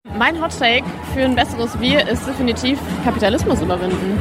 Mein Hot Take für ein besseres Wir ist definitiv Kapitalismus überwinden.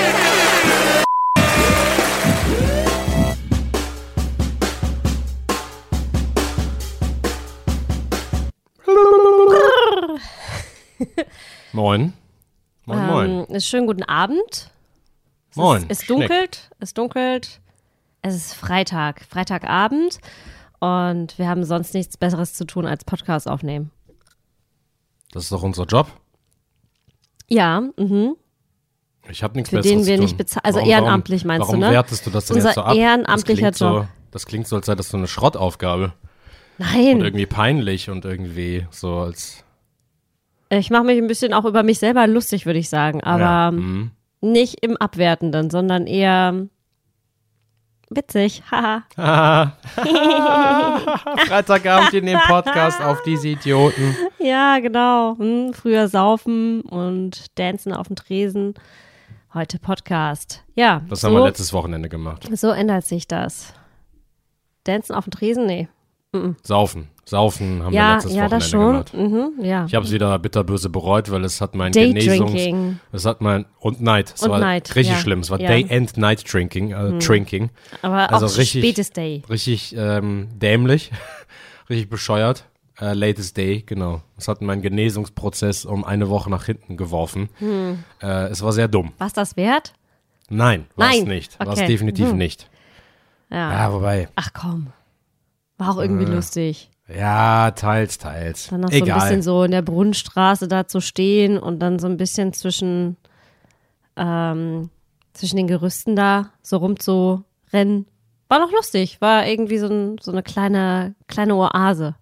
Moin. Moin, moin. Ist schönen guten Abend. Moin. Es dunkelt. Es ist Freitagabend. Und wir haben sonst nichts Besseres zu tun als Podcast aufnehmen. Das ist doch unser Job. Ja, Ich habe nichts für Besseres den wir zu nicht tun. bezahlen. Also ehrenamtlich meinst du, ne? Warum wertest du das denn Unser jetzt so ab? ehrenamtlicher Job. Das klingt so, als sei das so eine Schrottaufgabe. Und Nein, irgendwie peinlich und irgendwie so als... ich mache mich ein bisschen auch über mich selber lustig, würde ich sagen. Aber nicht im Abwertenden, sondern eher witzig. Haha. Freitagabend in dem Podcast auf diese Idioten. Ja, genau. Früher saufen und dancen auf dem Tresen. Heute Podcast. Ja, Das haben wir letztes Wochenende gemacht. so ändert sich das. Dancen auf dem Tresen? Nee. Saufen haben wir Ja, letztes ja, Wochenende das schon. gemacht. Ja. Ich habe es wieder bitterböse bereut, weil es hat mein Daydrinking. Es hat mein und Night. Es Und war Night, richtig ja. schlimm. Es war Ja. Day and Night Drinking, Drinking. Aber Also auch richtig- spätes Day. Richtig dämlich, richtig bescheuert. Latest Day, genau. Es hat meinen Genesungsprozess um eine Woche nach hinten geworfen. Es war sehr dumm. Was das wert? Nein, war es Nein. nicht. War es Okay. definitiv nicht. Ja. Ja, wobei, Ach komm. War auch irgendwie lustig. ja, teils. Dann noch so ein Egal. bisschen so in der Brunnenstraße da zu stehen und dann so ein bisschen zwischen den Gerüsten da so rumzurennen. War doch lustig. War irgendwie so eine kleine Oase.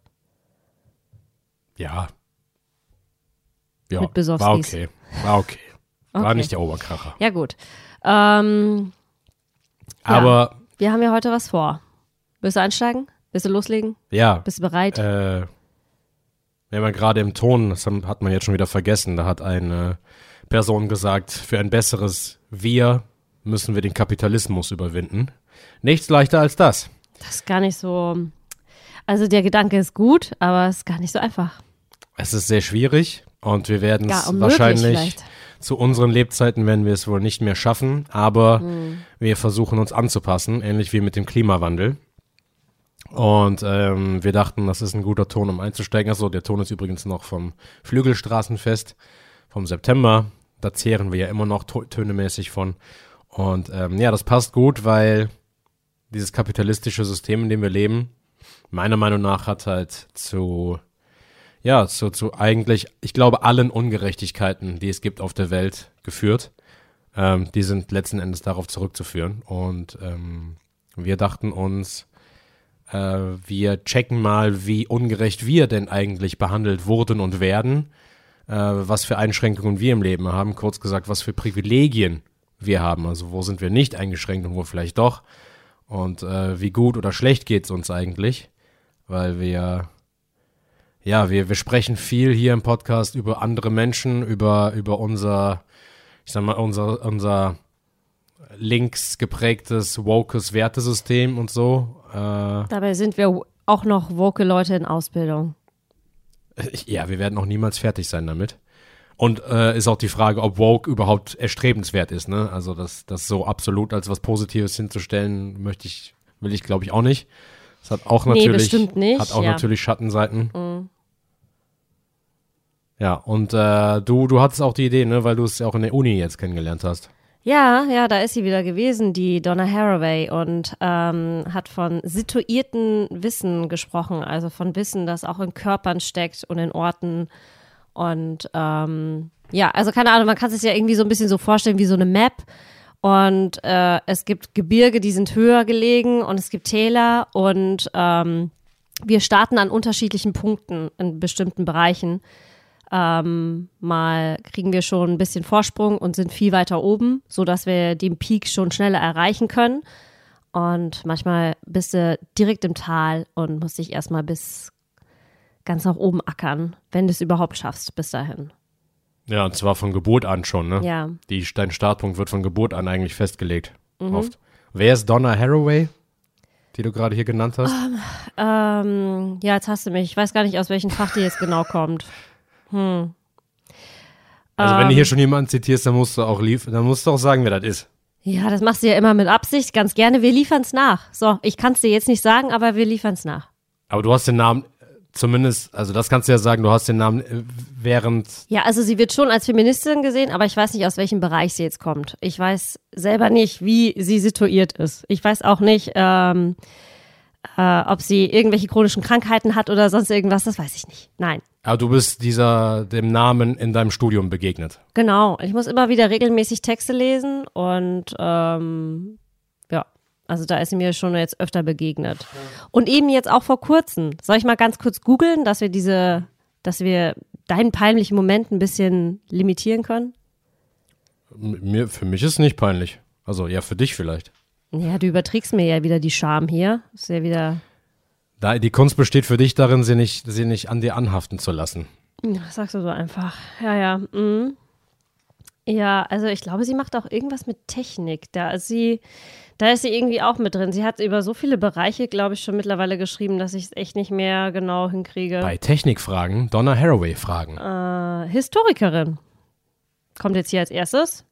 Ja, Mit war Besowskis. okay. War Okay. nicht der Oberkracher. Ja, gut. Aber Wir haben ja heute was vor. Willst du einsteigen? Willst du loslegen? ja, Bist du bereit? wir haben ja gerade im Ton, das hat man jetzt schon wieder vergessen, da hat eine Person gesagt, für ein besseres Wir müssen wir den Kapitalismus überwinden. Nichts leichter als das. Das ist gar nicht so. Also der Gedanke ist gut, aber es ist gar nicht so einfach. Es ist sehr schwierig und wir werden Gar es unmöglich wahrscheinlich vielleicht. zu unseren Lebzeiten werden wir es wohl nicht mehr schaffen, aber wir versuchen uns anzupassen, ähnlich wie mit dem Klimawandel. Und wir dachten, das ist ein guter Ton, um einzusteigen. Achso, der Ton ist übrigens noch vom Flügelstraßenfest vom September. Da zehren wir ja immer noch tönemäßig von. Und ja, das passt gut, weil dieses kapitalistische System, in dem wir leben, meiner Meinung nach hat halt zu eigentlich, ich glaube, allen Ungerechtigkeiten, die es gibt auf der Welt, geführt. Die sind letzten Endes darauf zurückzuführen. Und wir dachten uns, wir checken mal, wie ungerecht wir denn eigentlich behandelt wurden und werden, was für Einschränkungen wir im Leben haben, kurz gesagt, was für Privilegien wir haben, also wo sind wir nicht eingeschränkt und wo vielleicht doch und wie gut oder schlecht geht's uns eigentlich, weil wir sprechen viel hier im Podcast über andere Menschen, über unser, ich sag mal, unser links geprägtes, wokes Wertesystem und so. Dabei sind wir auch noch woke Leute in Ausbildung. Ja, wir werden auch niemals fertig sein damit. Und ist auch die Frage, ob woke überhaupt erstrebenswert ist, ne? Also das so absolut als was Positives hinzustellen, will ich glaube ich auch nicht. Das hat auch bestimmt nicht, natürlich Schattenseiten. Ja, und du hattest auch die Idee, ne, weil du es ja auch in der Uni jetzt kennengelernt hast. Ja, da ist sie wieder gewesen, die Donna Haraway, und hat von situierten Wissen gesprochen, also von Wissen, das auch in Körpern steckt und in Orten. Und also keine Ahnung, man kann es sich ja irgendwie so ein bisschen so vorstellen wie so eine Map. Und es gibt Gebirge, die sind höher gelegen, und es gibt Täler, und wir starten an unterschiedlichen Punkten in bestimmten Bereichen. Mal kriegen wir schon ein bisschen Vorsprung und sind viel weiter oben, sodass wir den Peak schon schneller erreichen können. Und manchmal bist du direkt im Tal und musst dich erstmal bis ganz nach oben ackern, wenn du es überhaupt schaffst bis dahin. Ja, und zwar von Geburt an schon, ne? Ja. Dein Startpunkt wird von Geburt an eigentlich festgelegt. Oft. Wer ist Donna Haraway, die du gerade hier genannt hast? Ja, jetzt hast du mich. Ich weiß gar nicht, aus welchem Fach die jetzt genau kommt. Also wenn du hier schon jemanden zitierst, dann musst du auch sagen, wer das ist. Ja, das machst du ja immer mit Absicht, ganz gerne. Wir liefern's nach. So, ich kann's dir jetzt nicht sagen, aber wir liefern's nach. Aber du hast den Namen zumindest, also das kannst du ja sagen, du hast den Namen während... Ja, also sie wird schon als Feministin gesehen, aber ich weiß nicht, aus welchem Bereich sie jetzt kommt. Ich weiß selber nicht, wie sie situiert ist. Ich weiß auch nicht, ob sie irgendwelche chronischen Krankheiten hat oder sonst irgendwas, das weiß ich nicht. Nein. Aber du bist dem Namen in deinem Studium begegnet. Genau. Ich muss immer wieder regelmäßig Texte lesen und ja, also da ist sie mir schon jetzt öfter begegnet. Und eben jetzt auch vor kurzem. Soll ich mal ganz kurz googeln, dass wir deinen peinlichen Moment ein bisschen limitieren können? Für mich ist es nicht peinlich. Also ja, für dich vielleicht. Ja, du überträgst mir ja wieder die Scham hier. Ist ja wieder... Die Kunst besteht für dich darin, sie nicht an dir anhaften zu lassen. Das sagst du so einfach. Ja. Ja, also ich glaube, sie macht auch irgendwas mit Technik. Da ist sie irgendwie auch mit drin. Sie hat über so viele Bereiche, glaube ich, schon mittlerweile geschrieben, dass ich es echt nicht mehr genau hinkriege. Bei Technikfragen, Donna Haraway-Fragen. Historikerin. Kommt jetzt hier als erstes.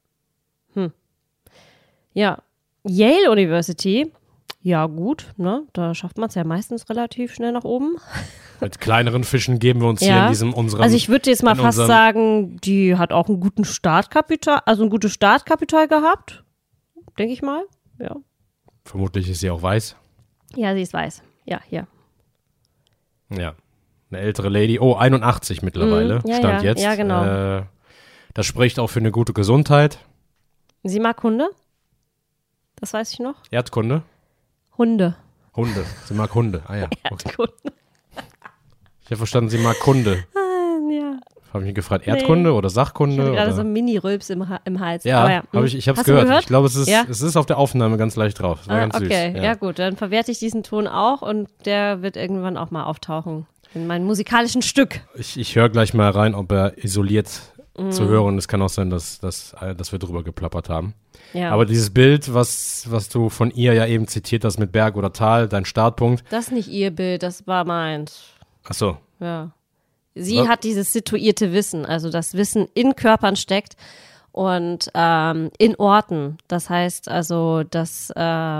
Ja. Yale University. Ja, gut, ne? Da schafft man es ja meistens relativ schnell nach oben. Mit kleineren Fischen geben wir uns hier in diesem unserem... Also ich würde jetzt mal fast sagen, die hat auch ein gutes Startkapital gehabt. Denke ich mal, ja. Vermutlich ist sie auch weiß. Ja, sie ist weiß. Ja, hier. Ja, eine ältere Lady. Oh, 81 mittlerweile, Stand jetzt. Ja, genau. Das spricht auch für eine gute Gesundheit. Sie mag Hunde? Das weiß ich noch. Erdkunde? Hunde. Sie mag Hunde. Ah ja. Okay. Erdkunde. Ich habe verstanden, sie mag Kunde. Ja. Habe ich mich gefragt, Erdkunde oder Sachkunde? Ich hatte gerade oder? so ein Mini-Rülps im Hals. Ja, aber ja. Ich habe es Hast du gehört. Ich glaube, es Ja? ist auf der Aufnahme ganz leicht drauf. Das war ganz süß. Okay, ja gut, dann verwerte ich diesen Ton auch und der wird irgendwann auch mal auftauchen in meinem musikalischen Stück. Ich höre gleich mal rein, ob er isoliert zu hören. Es kann auch sein, dass wir drüber geplappert haben. Ja. Aber dieses Bild, was du von ihr ja eben zitiert hast mit Berg oder Tal, dein Startpunkt. Das ist nicht ihr Bild, das war meins. Ach so. Ja. Sie hat dieses situierte Wissen, also das Wissen in Körpern steckt und in Orten. Das heißt also, dass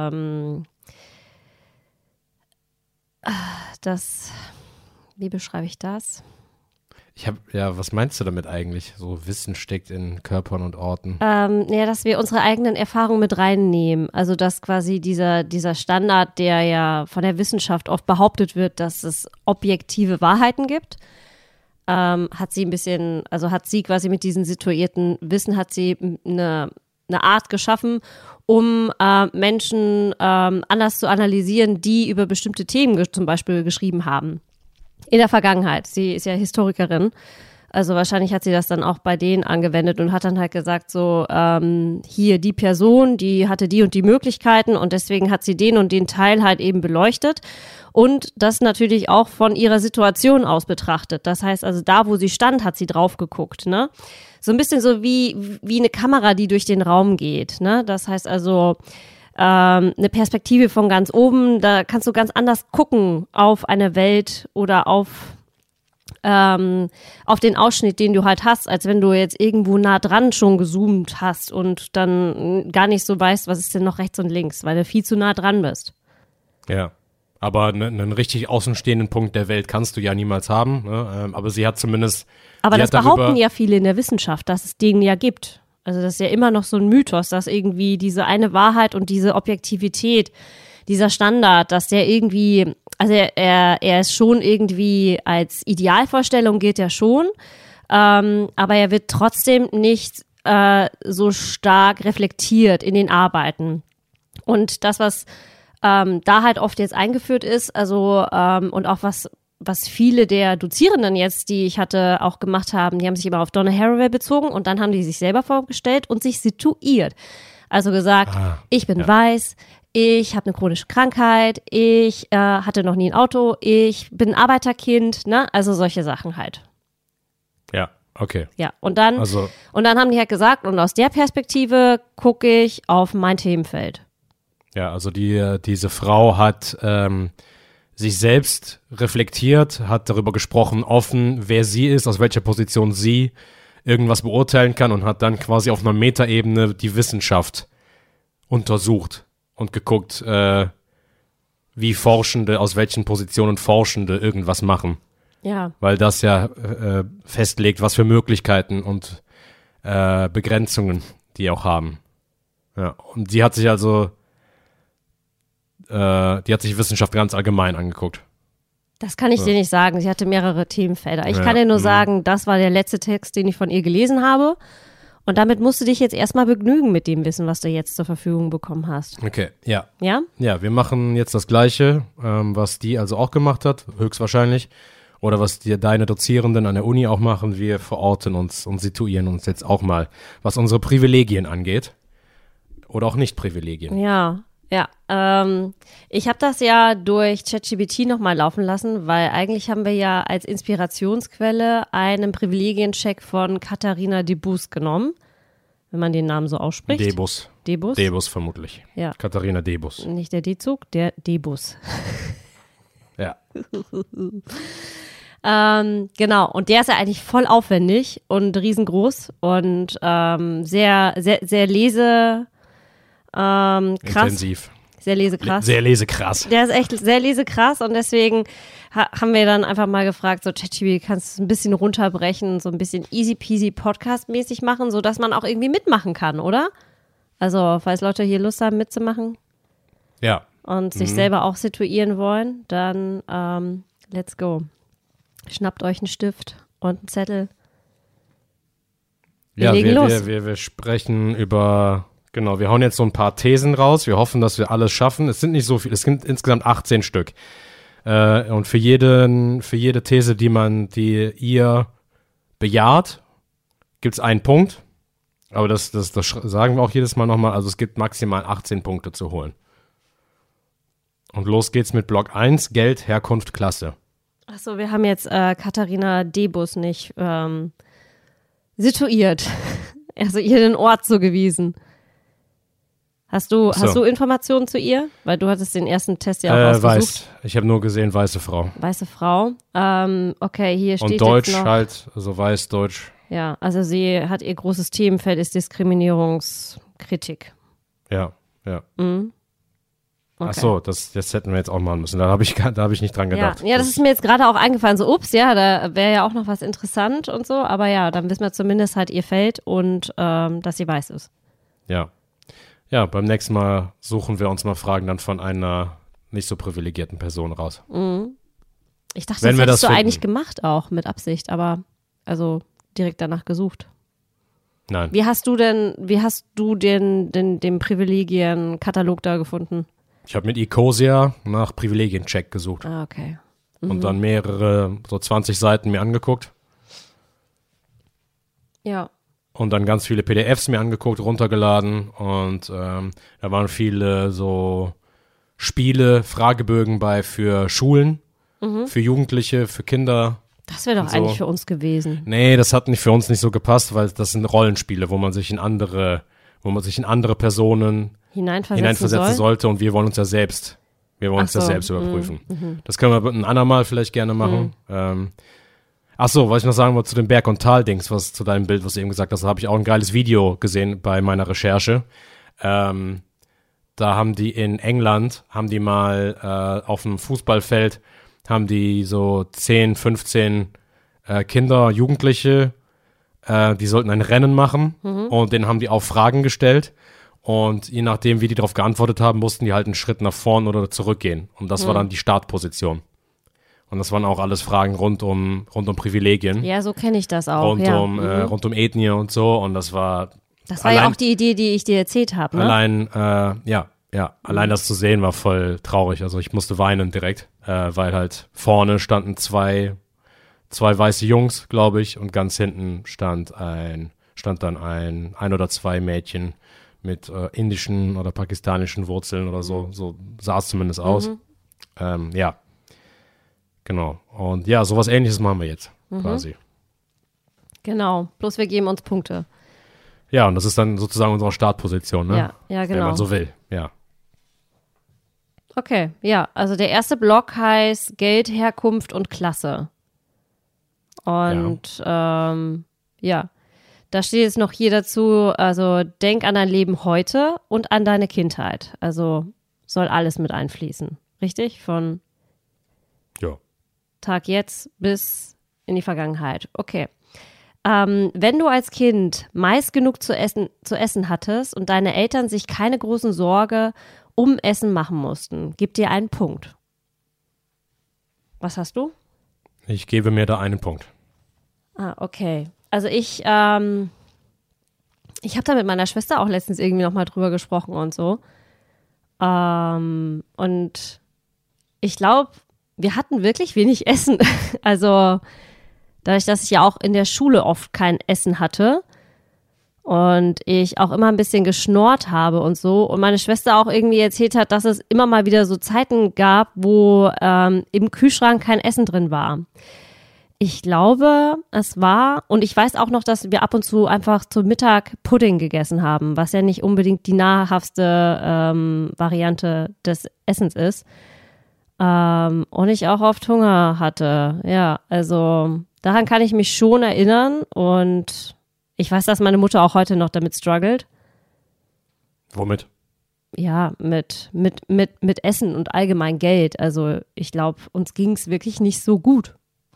wie beschreibe ich das? Was meinst du damit eigentlich? So Wissen steckt in Körpern und Orten. Dass wir unsere eigenen Erfahrungen mit reinnehmen. Also dass quasi dieser Standard, der ja von der Wissenschaft oft behauptet wird, dass es objektive Wahrheiten gibt, hat sie quasi mit diesem situierten Wissen, hat sie eine Art geschaffen, um Menschen anders zu analysieren, die über bestimmte Themen zum Beispiel geschrieben haben. In der Vergangenheit. Sie ist ja Historikerin. Also wahrscheinlich hat sie das dann auch bei denen angewendet und hat dann halt gesagt, so hier die Person, die hatte die und die Möglichkeiten und deswegen hat sie den und den Teil halt eben beleuchtet und das natürlich auch von ihrer Situation aus betrachtet. Das heißt also, da wo sie stand, hat sie drauf geguckt, ne? So ein bisschen so wie eine Kamera, die durch den Raum geht, ne? Das heißt also, eine Perspektive von ganz oben, da kannst du ganz anders gucken auf eine Welt oder auf den Ausschnitt, den du halt hast, als wenn du jetzt irgendwo nah dran schon gezoomt hast und dann gar nicht so weißt, was ist denn noch rechts und links, weil du viel zu nah dran bist. Ja, aber einen richtig außenstehenden Punkt der Welt kannst du ja niemals haben, ne? Aber sie hat zumindest... Aber das behaupten ja viele in der Wissenschaft, dass es den ja gibt. Also das ist ja immer noch so ein Mythos, dass irgendwie diese eine Wahrheit und diese Objektivität, dieser Standard, dass der irgendwie, also er ist schon irgendwie als Idealvorstellung gilt er schon, aber er wird trotzdem nicht so stark reflektiert in den Arbeiten. Und das, was da halt oft jetzt eingeführt ist, also und auch was viele der Dozierenden jetzt, die ich hatte, auch gemacht haben, die haben sich immer auf Donna Haraway bezogen und dann haben die sich selber vorgestellt und sich situiert. Also gesagt, ich bin weiß, ich habe eine chronische Krankheit, ich hatte noch nie ein Auto, ich bin ein Arbeiterkind, ne? Also solche Sachen halt. Ja, okay. Ja, und dann haben die halt gesagt, und aus der Perspektive gucke ich auf mein Themenfeld. Ja, also diese Frau hat sich selbst reflektiert, hat darüber gesprochen, offen, wer sie ist, aus welcher Position sie irgendwas beurteilen kann und hat dann quasi auf einer Metaebene die Wissenschaft untersucht und geguckt, wie Forschende, aus welchen Positionen Forschende irgendwas machen. Ja. Weil das ja festlegt, was für Möglichkeiten und Begrenzungen die auch haben. Ja, und die hat sich also Wissenschaft ganz allgemein angeguckt. Das kann ich dir nicht sagen. Sie hatte mehrere Themenfelder. Ich Ja, kann dir nur sagen, das war der letzte Text, den ich von ihr gelesen habe. Und damit musst du dich jetzt erstmal begnügen mit dem Wissen, was du jetzt zur Verfügung bekommen hast. Okay, ja. Ja? Ja, wir machen jetzt das Gleiche, was die also auch gemacht hat, höchstwahrscheinlich. Oder was deine Dozierenden an der Uni auch machen. Wir verorten uns und situieren uns jetzt auch mal, was unsere Privilegien angeht. Oder auch Nicht-Privilegien. Ja. Ich habe das ja durch ChatGPT nochmal laufen lassen, weil eigentlich haben wir ja als Inspirationsquelle einen Privilegiencheck von Katharina Debus genommen, wenn man den Namen so ausspricht. Debus. Debus vermutlich. Ja. Katharina Debus. Nicht der D-Zug, der Debus. Ja. Genau, und der ist ja eigentlich voll aufwendig und riesengroß und sehr, sehr, sehr krass. Intensiv. Sehr lesekrass. Sehr lesekrass. Der ist echt sehr lesekrass und deswegen haben wir dann einfach mal gefragt, so ChatGPT, kannst du es ein bisschen runterbrechen, so ein bisschen easy peasy Podcast-mäßig machen, sodass man auch irgendwie mitmachen kann, oder? Also, falls Leute hier Lust haben mitzumachen Ja. und sich selber auch situieren wollen, dann let's go. Schnappt euch einen Stift und einen Zettel. Wir legen los. Wir sprechen über, genau, wir hauen jetzt so ein paar Thesen raus. Wir hoffen, dass wir alles schaffen. Es sind nicht so viele, es sind insgesamt 18 Stück. Und für jede These, die ihr bejaht, gibt es einen Punkt. Aber das sagen wir auch jedes Mal nochmal. Also es gibt maximal 18 Punkte zu holen. Und los geht's mit Block 1, Geld, Herkunft, Klasse. Achso, wir haben jetzt Katharina Debus nicht situiert. Also ihr den Ort zugewiesen. Hast du Informationen zu ihr? Weil du hattest den ersten Test ja auch ausgesucht. Weiß. Ich habe nur gesehen, weiße Frau. Weiße Frau. Okay, hier steht und Deutsch jetzt noch, halt, also weiß, Deutsch. Ja, also sie hat ihr großes Themenfeld ist Diskriminierungskritik. Ja. Mhm. Okay. Ach so, das hätten wir jetzt auch machen müssen. Da habe ich nicht dran gedacht. Ja, das ist mir jetzt gerade auch eingefallen. So, ups, ja, da wäre ja auch noch was interessant und so. Aber ja, dann wissen wir zumindest halt ihr Feld und dass sie weiß ist. Ja. Ja, beim nächsten Mal suchen wir uns mal Fragen dann von einer nicht so privilegierten Person raus. Mhm. Ich dachte, Wenn das wir hättest das du finden. eigentlich gemacht auch mit Absicht, aber also direkt danach gesucht. Nein. Wie hast du den Privilegienkatalog da gefunden? Ich habe mit Ecosia nach Privilegiencheck gesucht. Ah, okay. Und dann mehrere, so 20 Seiten mir angeguckt. Ja. Und dann ganz viele PDFs mir angeguckt, runtergeladen. Und da waren viele so Spiele, Fragebögen bei für Schulen, für Jugendliche, für Kinder. Das wäre doch so. eigentlich für uns gewesen. Nee, das hat für uns nicht so gepasst, weil das sind Rollenspiele, wo man sich in andere Personen hineinversetzen sollte und wir wollen uns ja selbst überprüfen. Das können wir ein andermal vielleicht gerne machen. Ach so, was ich noch sagen wollte zu dem Berg- und Tal-Dings, was zu deinem Bild, was du eben gesagt hast, da habe ich auch ein geiles Video gesehen bei meiner Recherche. Da haben die in England, mal auf einem Fußballfeld, haben die so 10, 15 Kinder, Jugendliche, die sollten ein Rennen machen und denen haben die auch Fragen gestellt. Und je nachdem, wie die darauf geantwortet haben, mussten die halt einen Schritt nach vorn oder zurückgehen. Und das war dann die Startposition. Und das waren auch alles Fragen rund um Privilegien. Ja, so kenne ich das auch. Rund um Ethnie und so. Und das war ja auch die Idee, die ich dir erzählt habe, ne? Allein das zu sehen war voll traurig. Also ich musste weinen direkt, weil halt vorne standen zwei weiße Jungs, glaube ich, und ganz hinten stand dann ein oder zwei Mädchen mit indischen oder pakistanischen Wurzeln oder so. So sah es zumindest aus. Ja, genau. Und ja, sowas Ähnliches machen wir jetzt quasi. Genau, bloß wir geben uns Punkte. Ja, und das ist dann sozusagen unsere Startposition, ne? Ja, genau. Wenn man so will, ja. Okay, ja. Also der erste Block heißt Geld, Herkunft und Klasse. Und ja, da steht jetzt noch hier dazu, also denk an dein Leben heute und an deine Kindheit. Also soll alles mit einfließen. Richtig? Von Ja. Tag jetzt bis in die Vergangenheit. Okay. Wenn du als Kind meist genug zu essen hattest und deine Eltern sich keine großen Sorge um Essen machen mussten, gib dir einen Punkt. Was hast du? Ich gebe mir da einen Punkt. Ah, okay. Also ich habe da mit meiner Schwester auch letztens irgendwie nochmal drüber gesprochen und so. Und ich glaube, wir hatten wirklich wenig Essen. Also dadurch, dass ich ja auch in der Schule oft kein Essen hatte und ich auch immer ein bisschen geschnort habe und so und meine Schwester auch irgendwie erzählt hat, dass es immer mal wieder so Zeiten gab, wo im Kühlschrank kein Essen drin war. Ich glaube, es war, und ich weiß auch noch, dass wir ab und zu einfach zum Mittag Pudding gegessen haben, was ja nicht unbedingt die nahrhafte Variante des Essens ist. Und ich auch oft Hunger hatte. Ja, also daran kann ich mich schon erinnern und ich weiß, dass meine Mutter auch heute noch damit struggelt. Womit? Ja, mit Essen und allgemein Geld. Also ich glaube, uns ging es wirklich nicht so gut.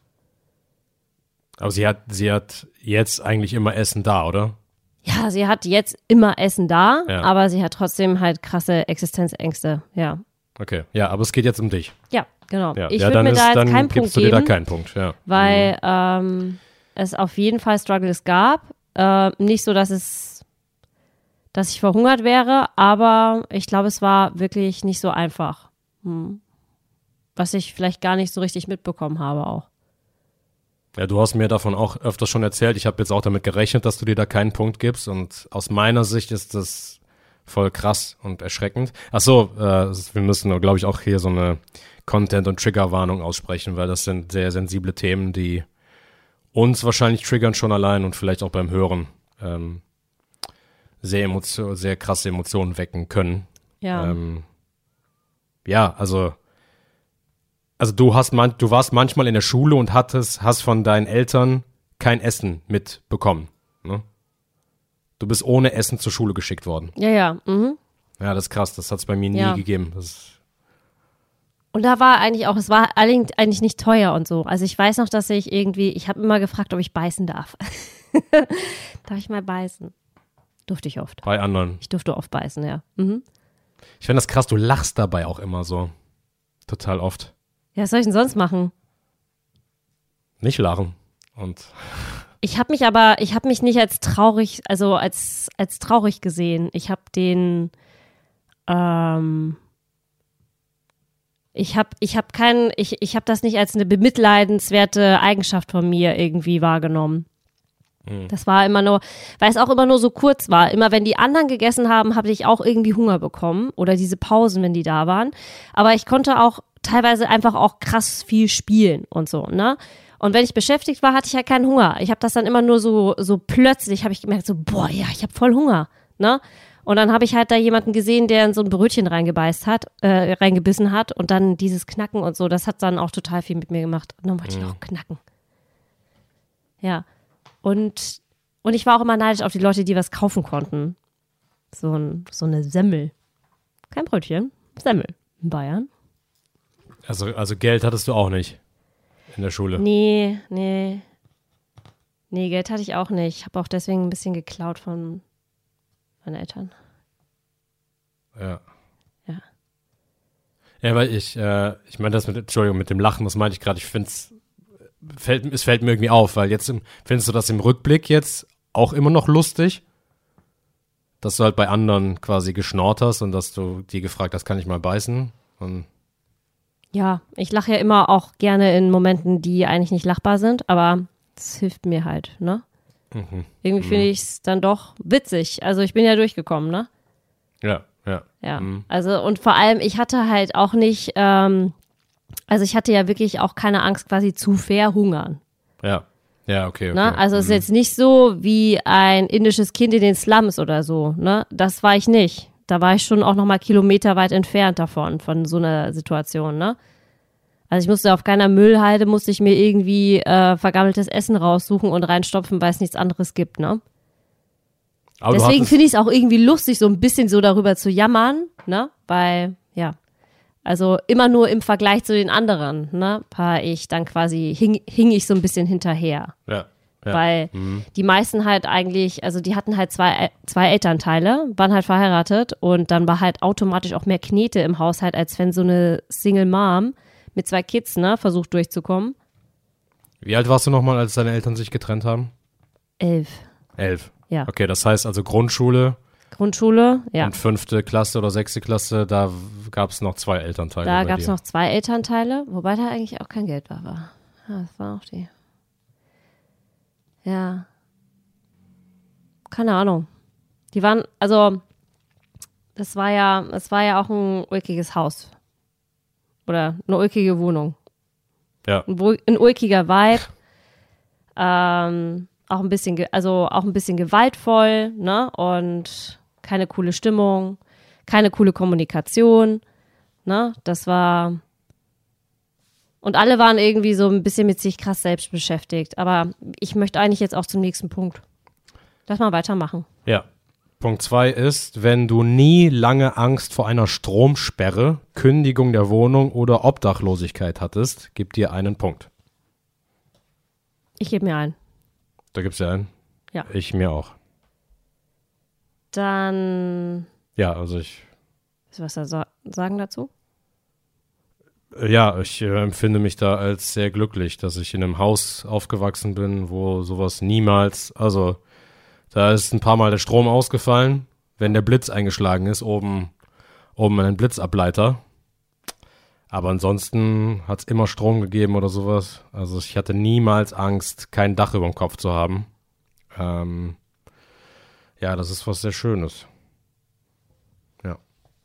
Aber sie hat jetzt eigentlich immer Essen da, oder? Ja, sie hat jetzt immer Essen da, Ja. aber sie hat trotzdem halt krasse Existenzängste, ja. Okay, ja, aber es geht jetzt um dich. Ja, genau. Ja, Ich ja, würde mir da jetzt dann keinen Punkt gibst du dir da geben, keinen Punkt, ja. weil es auf jeden Fall Struggles gab. Nicht so, dass ich verhungert wäre, aber ich glaube, es war wirklich nicht so einfach. Was ich vielleicht gar nicht so richtig mitbekommen habe auch. Ja, du hast mir davon auch öfter schon erzählt. Ich habe jetzt auch damit gerechnet, dass du dir da keinen Punkt gibst. Und aus meiner Sicht ist das voll krass und erschreckend. Ach so, wir müssen, glaube ich, auch hier so eine Content- und Triggerwarnung aussprechen, weil das sind sehr sensible Themen, die uns wahrscheinlich triggern schon allein und vielleicht auch beim Hören sehr krasse Emotionen wecken können. Ja. Ja, also du warst manchmal in der Schule und hast von deinen Eltern kein Essen mitbekommen, ne? Du bist ohne Essen zur Schule geschickt worden. Ja. Ja, das ist krass, das hat es bei mir nie Ja. gegeben. Und da war eigentlich auch, es war eigentlich nicht teuer und so. Also ich weiß noch, dass ich habe immer gefragt, ob ich beißen darf. Darf ich mal beißen? Durfte ich oft. Bei anderen. Ich durfte oft beißen, ja. Ich finde das krass, du lachst dabei auch immer so. Total oft. Ja, was soll ich denn sonst machen? Nicht lachen. Und Ich habe mich nicht als traurig, also als traurig gesehen. Ich habe das nicht als eine bemitleidenswerte Eigenschaft von mir irgendwie wahrgenommen. Das war immer nur, weil es auch immer nur so kurz war. Immer wenn die anderen gegessen haben, habe ich auch irgendwie Hunger bekommen oder diese Pausen, wenn die da waren. Aber ich konnte auch teilweise einfach auch krass viel spielen und so, ne? Und wenn ich beschäftigt war, hatte ich halt keinen Hunger. Ich habe das dann immer nur so plötzlich, habe ich gemerkt, so, boah, ja, ich habe voll Hunger, ne? Und dann habe ich halt da jemanden gesehen, der in so ein Brötchen reingebissen hat und dann dieses Knacken und so, das hat dann auch total viel mit mir gemacht. Und dann wollte ich auch knacken. Ja. Und ich war auch immer neidisch auf die Leute, die was kaufen konnten. So eine Semmel. Kein Brötchen, Semmel in Bayern. also Geld hattest du auch nicht in der Schule? Nee, Geld hatte ich auch nicht. Ich habe auch deswegen ein bisschen geklaut von meinen Eltern. Ja. Ja. Ja, weil ich meine das mit dem Lachen, das meinte ich gerade, ich finde es fällt mir irgendwie auf, weil jetzt findest du das im Rückblick jetzt auch immer noch lustig, dass du halt bei anderen quasi geschnort hast und dass du die gefragt hast, kann ich mal beißen? Und Ja, ich lache ja immer auch gerne in Momenten, die eigentlich nicht lachbar sind, aber das hilft mir halt, ne? Irgendwie finde ich es dann doch witzig. Also ich bin ja durchgekommen, ne? ja. Ja, also und vor allem, ich hatte halt auch nicht, ich hatte ja wirklich auch keine Angst quasi zu verhungern. Ja, okay. Ne? Also es ist jetzt nicht so wie ein indisches Kind in den Slums oder so, ne? Das war ich nicht. da war ich schon auch nochmal kilometerweit entfernt davon, von so einer Situation, ne? Also ich musste auf keiner Müllhalde, musste ich mir irgendwie vergammeltes Essen raussuchen und reinstopfen, weil es nichts anderes gibt, ne? Aber deswegen finde ich es auch irgendwie lustig, so ein bisschen so darüber zu jammern, ne? Weil, ja, also immer nur im Vergleich zu den anderen, ne? Hing ich so ein bisschen hinterher. Ja. Weil die meisten halt eigentlich, also die hatten halt zwei Elternteile, waren halt verheiratet und dann war halt automatisch auch mehr Knete im Haushalt, als wenn so eine Single Mom mit 2 Kids, ne, versucht durchzukommen. Wie alt warst du nochmal, als deine Eltern sich getrennt haben? 11. 11? Ja. Okay, das heißt also Grundschule Ja. und 5. Klasse oder 6. Klasse, da gab es noch 2 Elternteile. Da gab es noch 2 Elternteile, wobei da eigentlich auch kein Geld war. Ja, das war auch die. Ja. Keine Ahnung. Die waren, also, es war ja auch ein ulkiges Haus. Oder eine ulkige Wohnung. Ja. Ein ulkiger Vibe. Auch ein bisschen gewaltvoll, ne? Und keine coole Stimmung, keine coole Kommunikation, ne? Das war. Und alle waren irgendwie so ein bisschen mit sich krass selbst beschäftigt. Aber ich möchte eigentlich jetzt auch zum nächsten Punkt. Lass mal weitermachen. Ja. Punkt 2 ist, wenn du nie lange Angst vor einer Stromsperre, Kündigung der Wohnung oder Obdachlosigkeit hattest, gib dir einen Punkt. Ich gebe mir einen. Da gibt's ja einen. Ja. Ich mir auch. Dann. Ja, also ich. Willst du was da sagen dazu? Ja, ich empfinde mich da als sehr glücklich, dass ich in einem Haus aufgewachsen bin, wo sowas niemals, also da ist ein paar Mal der Strom ausgefallen, wenn der Blitz eingeschlagen ist, oben ein Blitzableiter. Aber ansonsten hat es immer Strom gegeben oder sowas. Also ich hatte niemals Angst, kein Dach über dem Kopf zu haben. Ja, das ist was sehr Schönes. Ja.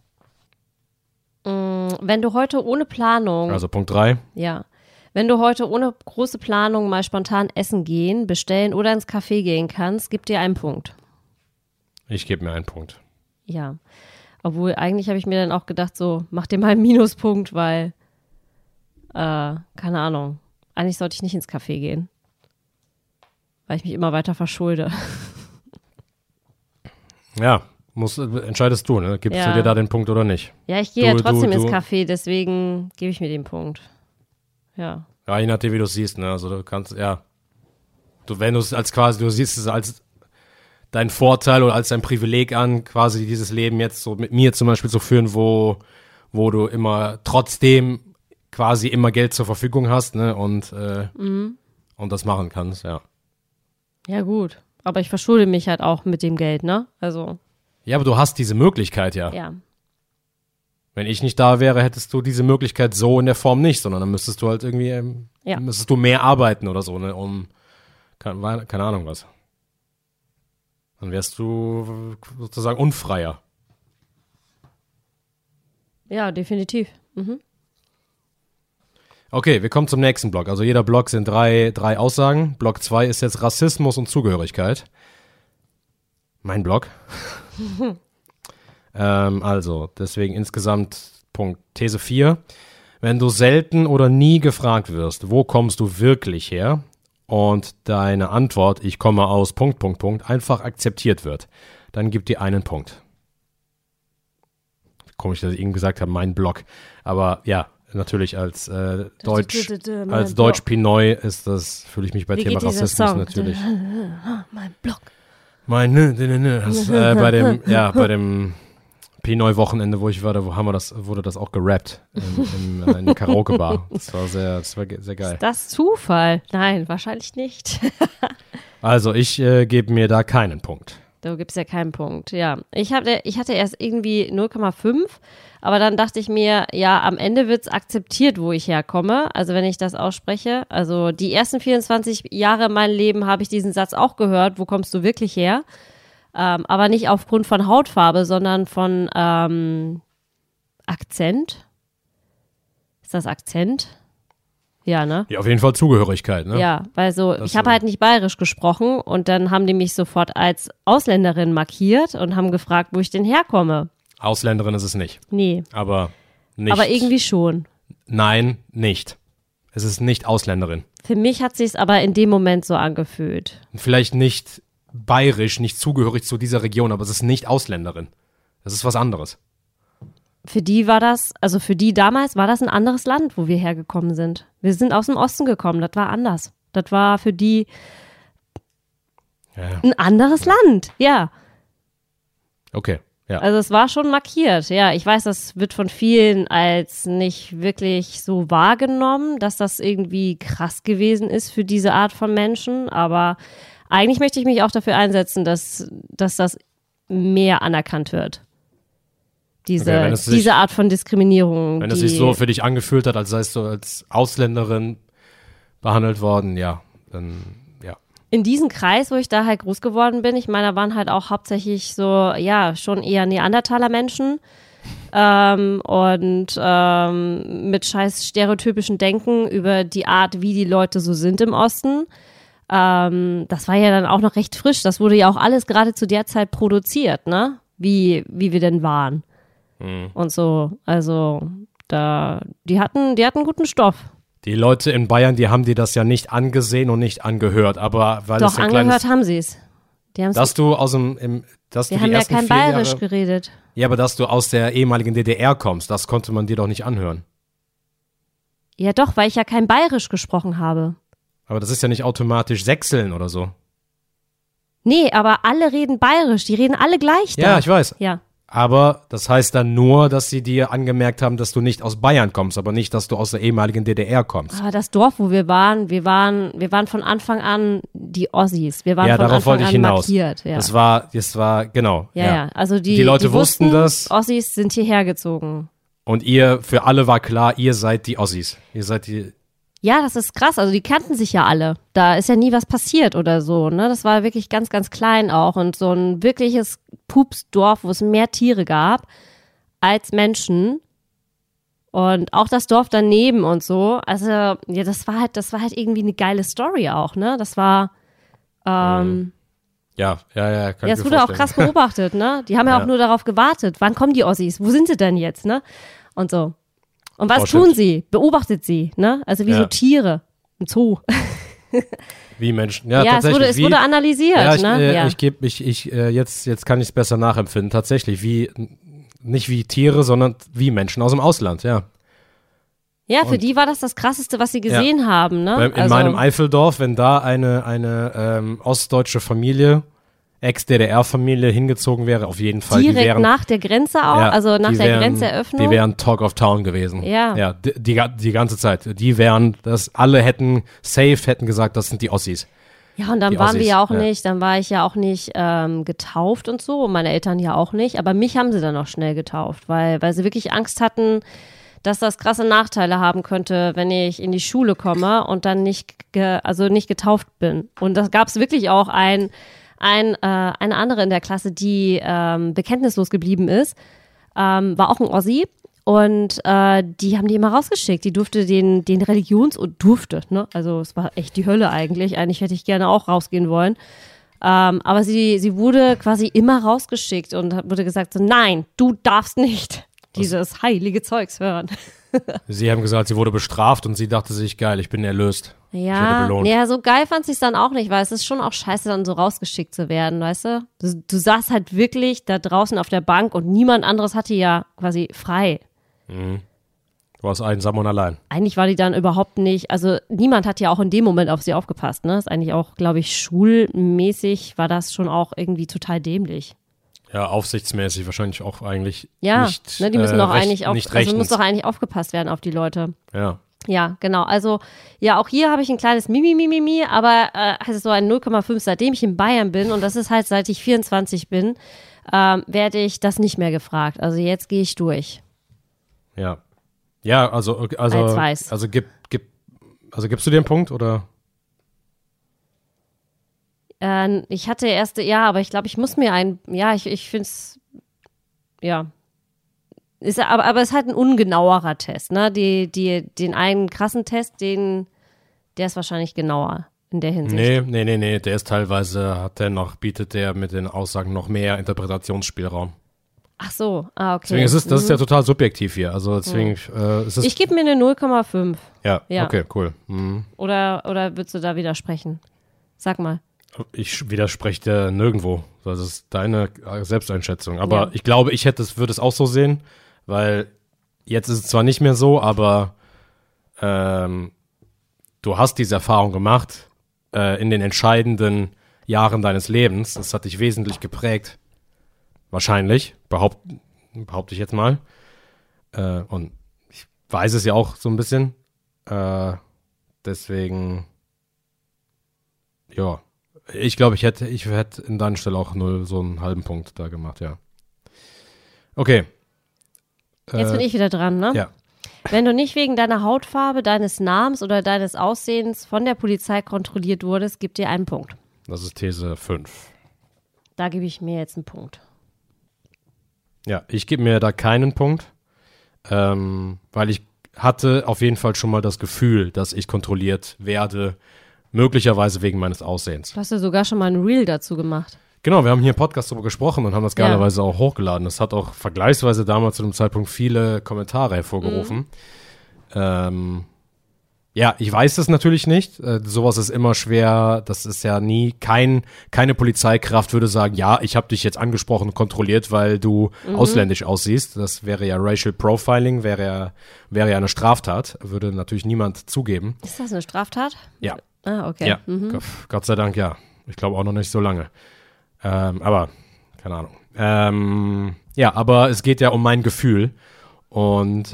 Wenn du heute ohne Planung. Also Punkt 3. Ja. Wenn du heute ohne große Planung mal spontan essen gehen, bestellen oder ins Café gehen kannst, gib dir einen Punkt. Ich gebe mir einen Punkt. Ja. Obwohl, eigentlich habe ich mir dann auch gedacht, so, mach dir mal einen Minuspunkt, weil, keine Ahnung, eigentlich sollte ich nicht ins Café gehen. Weil ich mich immer weiter verschulde. Ja, entscheidest du, ne? Gibst du dir da den Punkt oder nicht? Ja, ich gehe ja trotzdem ins Café, deswegen gebe ich mir den Punkt. Ja. Ja, je nachdem, wie du es siehst, ne? Also du kannst, ja. Wenn du es du siehst es als dein Vorteil oder als dein Privileg an, quasi dieses Leben jetzt so mit mir zum Beispiel zu führen, wo du immer trotzdem quasi immer Geld zur Verfügung hast, ne? Und das machen kannst, ja. Ja, gut. Aber ich verschulde mich halt auch mit dem Geld, ne? Also. Ja, aber du hast diese Möglichkeit, ja. Ja. Wenn ich nicht da wäre, hättest du diese Möglichkeit so in der Form nicht, sondern dann müsstest du halt irgendwie, müsstest du mehr arbeiten oder so, ne, keine Ahnung was. Dann wärst du sozusagen unfreier. Ja, definitiv. Mhm. Okay, wir kommen zum nächsten Block. Also jeder Block sind drei Aussagen. Block 2 ist jetzt Rassismus und Zugehörigkeit. Mein Block. Also, deswegen insgesamt Punkt These 4. Wenn du selten oder nie gefragt wirst, wo kommst du wirklich her? Und deine Antwort, ich komme aus ... einfach akzeptiert wird, dann gib dir einen Punkt. Komisch, dass ich eben gesagt habe, mein Block. Aber ja, natürlich als Deutsch-Pinoi ist das, fühle ich mich bei Thema Rassismus natürlich. Mein Block. Bei dem Pinoi-Wochenende, wo ich war, wurde das auch gerappt in der Karaoke-Bar. Das war sehr geil. Ist das Zufall? Nein, wahrscheinlich nicht. Also, ich gebe mir da keinen Punkt. Du gibst ja keinen Punkt, ja. Ich hatte erst irgendwie 0,5, aber dann dachte ich mir, ja, am Ende wird es akzeptiert, wo ich herkomme. Also wenn ich das ausspreche. Also die ersten 24 Jahre in meinem Leben habe ich diesen Satz auch gehört, wo kommst du wirklich her? Aber nicht aufgrund von Hautfarbe, sondern von Akzent. Ist das Akzent? Ja, ne? Ja, auf jeden Fall Zugehörigkeit, ne? Ja, weil ich habe halt nicht bayerisch gesprochen und dann haben die mich sofort als Ausländerin markiert und haben gefragt, wo ich denn herkomme. Ausländerin ist es nicht. Nee. Aber nicht. Aber irgendwie schon. Nein, nicht. Es ist nicht Ausländerin. Für mich hat sich's aber in dem Moment so angefühlt. Vielleicht nicht bayerisch, nicht zugehörig zu dieser Region, aber es ist nicht Ausländerin. Das ist was anderes. Für die war das, also für die damals war das ein anderes Land, wo wir hergekommen sind. Wir sind aus dem Osten gekommen, das war anders. Das war für die ein anderes Land, ja. Okay, ja. Also es war schon markiert, ja. Ich weiß, das wird von vielen als nicht wirklich so wahrgenommen, dass das irgendwie krass gewesen ist für diese Art von Menschen. Aber eigentlich möchte ich mich auch dafür einsetzen, dass das mehr anerkannt wird. Diese Art von Diskriminierung. Wenn es sich so für dich angefühlt hat, als seist du als Ausländerin behandelt worden, ja, dann ja. In diesem Kreis, wo ich da halt groß geworden bin, ich meine, da waren halt auch hauptsächlich so, ja, schon eher Neandertaler Menschen mit scheiß stereotypischen Denken über die Art, wie die Leute so sind im Osten. Das war ja dann auch noch recht frisch. Das wurde ja auch alles gerade zu der Zeit produziert, ne? Wie wir denn waren. Und so, also die hatten guten Stoff. Die Leute in Bayern, die haben dir das ja nicht angesehen und nicht angehört, aber weil Doch, es ja angehört haben sie es. Dass du aus dem, wir haben ja kein Bayerisch geredet. Ja, aber dass du aus der ehemaligen DDR kommst, das konnte man dir doch nicht anhören. Ja doch, weil ich ja kein Bayerisch gesprochen habe. Aber das ist ja nicht automatisch Sächseln oder so. Nee, aber alle reden Bayerisch, die reden alle gleich da. Ja, ich weiß. Ja. Aber das heißt dann nur, dass sie dir angemerkt haben, dass du nicht aus Bayern kommst, aber nicht, dass du aus der ehemaligen DDR kommst. Aber das Dorf, wo wir waren von Anfang an die Ossis. Wir waren ja, von darauf Anfang wollte ich an hinaus. markiert. Ja. Das war, genau. Ja. Also die Leute wussten das. Ossis sind hierher gezogen. Und für alle war klar, ihr seid die Ossis. Ihr seid die. Ja, das ist krass. Also die kannten sich ja alle. Da ist ja nie was passiert oder so. Ne? Das war wirklich ganz, ganz klein auch. Und so ein wirkliches Pupsdorf, wo es mehr Tiere gab als Menschen. Und auch das Dorf daneben und so. Also, ja, das war halt irgendwie eine geile Story auch, ne? Das war, kann ja, ich es mir wurde auch vorstellen. krass beobachtet, ne? Die haben ja auch nur darauf gewartet. Wann kommen die Ossis? Wo sind sie denn jetzt, ne? Und so. Und was stimmt. tun sie? Beobachtet sie, ne? Also wie so Tiere im Zoo. Wie Menschen. Ja, Ja, es tatsächlich. wurde analysiert, ne? Ja. Jetzt kann ich es besser nachempfinden. Tatsächlich, nicht wie Tiere, sondern wie Menschen aus dem Ausland, ja. Ja, für die war das Krasseste, was sie gesehen haben, ne? In meinem Eifeldorf, wenn da eine ostdeutsche Familie, Ex-DDR-Familie hingezogen wäre, auf jeden Fall. Direkt nach der Grenze auch, also nach der Grenzeröffnung. Die wären Talk of Town gewesen. Ja. Ja, die ganze Zeit. Die wären, alle hätten gesagt, das sind die Ossis. Ja, und dann waren wir ja auch nicht, dann war ich ja auch nicht getauft und so, und meine Eltern ja auch nicht, aber mich haben sie dann auch schnell getauft, weil sie wirklich Angst hatten, dass das krasse Nachteile haben könnte, wenn ich in die Schule komme und dann nicht getauft bin. Und das gab es wirklich auch eine andere in der Klasse, die bekenntnislos geblieben ist, war auch ein Ossi. Und die haben die immer rausgeschickt. Die durfte den ne? Also es war echt die Hölle eigentlich. Eigentlich hätte ich gerne auch rausgehen wollen. Aber sie wurde quasi immer rausgeschickt und wurde gesagt so, nein, du darfst nicht dieses heilige Zeugs hören. Sie haben gesagt, sie wurde bestraft und sie dachte sich, geil, ich bin erlöst. Ich werde belohnt. Ja, so geil fand sie es dann auch nicht, weil es ist schon auch scheiße, dann so rausgeschickt zu werden, weißt du? Du saßt halt wirklich da draußen auf der Bank und niemand anderes hatte ja quasi frei. Mhm. Du warst einsam und allein. Eigentlich war die dann überhaupt nicht, also niemand hat ja auch in dem Moment auf sie aufgepasst, ne? Ist eigentlich auch, glaube ich, schulmäßig war das schon auch irgendwie total dämlich. Ja, aufsichtsmäßig wahrscheinlich auch eigentlich nicht ne, die müssen doch eigentlich nicht also muss doch eigentlich aufgepasst werden auf die Leute. Ja. Ja, genau. Also, ja, auch hier habe ich ein kleines Mimi, aber also so ein 0,5, seitdem ich in Bayern bin, und das ist halt seit ich 24 bin, werde ich das nicht mehr gefragt. Also jetzt gehe ich durch. Ja. Ja, also gibst du dir einen Punkt, oder? Ich hatte aber ich glaube, ich muss mir ich finde es, aber es ist halt ein ungenauerer Test, ne? Den einen krassen Test, der ist wahrscheinlich genauer in der Hinsicht. Nee, der ist teilweise, bietet der mit den Aussagen noch mehr Interpretationsspielraum. Ach so, okay. Deswegen das ist ja total subjektiv hier. Also deswegen ist es. Ich gebe mir eine 0,5. Ja, Ja. okay, cool. Mhm. Oder würdest du da widersprechen? Sag mal. Ich widerspreche dir nirgendwo. Das ist deine Selbsteinschätzung. Aber Ja. ich glaube, würde es auch so sehen, weil jetzt ist es zwar nicht mehr so, aber du hast diese Erfahrung gemacht in den entscheidenden Jahren deines Lebens. Das hat dich wesentlich geprägt. Wahrscheinlich, behaupte ich jetzt mal. Und ich weiß es ja auch so ein bisschen. Deswegen, ja. Ich glaube, ich hätte in deiner Stelle auch so einen halben Punkt da gemacht, ja. Okay. Jetzt bin ich wieder dran, ne? Ja. Wenn du nicht wegen deiner Hautfarbe, deines Namens oder deines Aussehens von der Polizei kontrolliert wurdest, gib dir einen Punkt. Das ist These 5. Da gebe ich mir jetzt einen Punkt. Ja, ich gebe mir da keinen Punkt, weil ich hatte auf jeden Fall schon mal das Gefühl, dass ich kontrolliert werde, möglicherweise wegen meines Aussehens. Du hast ja sogar schon mal ein Reel dazu gemacht. Genau, wir haben hier im Podcast darüber gesprochen und haben das geilerweise auch hochgeladen. Das hat auch vergleichsweise damals zu dem Zeitpunkt viele Kommentare hervorgerufen. Ja, ich weiß es natürlich nicht. Sowas ist immer schwer. Das ist ja keine Polizeikraft würde sagen, ja, ich habe dich jetzt angesprochen und kontrolliert, weil du ausländisch aussiehst. Das wäre ja Racial Profiling, wäre ja eine Straftat. Würde natürlich niemand zugeben. Ist das eine Straftat? Ja. Ah, okay. Ja, Gott sei Dank, ja. Ich glaube auch noch nicht so lange. Aber, keine Ahnung. Ja, aber es geht ja um mein Gefühl. Und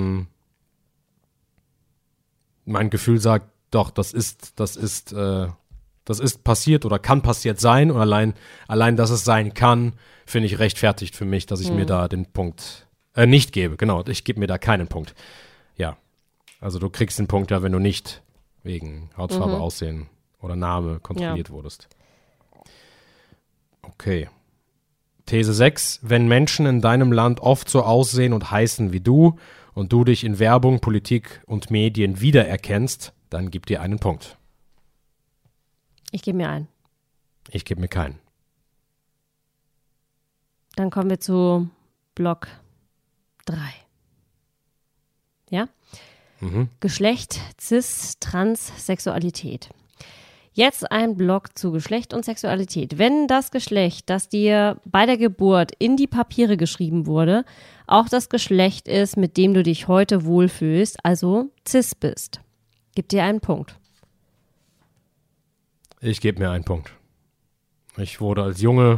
mein Gefühl sagt, doch, das ist passiert oder kann passiert sein. Und allein, dass es sein kann, finde ich rechtfertigt für mich, dass ich mir da den Punkt nicht gebe. Genau, ich gebe mir da keinen Punkt. Ja, also du kriegst den Punkt ja, wenn du nicht wegen Hautfarbe, Aussehen oder Name kontrolliert wurdest. Okay. These 6. Wenn Menschen in deinem Land oft so aussehen und heißen wie du und du dich in Werbung, Politik und Medien wiedererkennst, dann gib dir einen Punkt. Ich gebe mir einen. Ich gebe mir keinen. Dann kommen wir zu Block 3. Ja? Geschlecht, Cis, Trans, Sexualität. Jetzt ein Block zu Geschlecht und Sexualität. Wenn das Geschlecht, das dir bei der Geburt in die Papiere geschrieben wurde, auch das Geschlecht ist, mit dem du dich heute wohlfühlst, also cis bist, gib dir einen Punkt. Ich gebe mir einen Punkt. Ich wurde als Junge,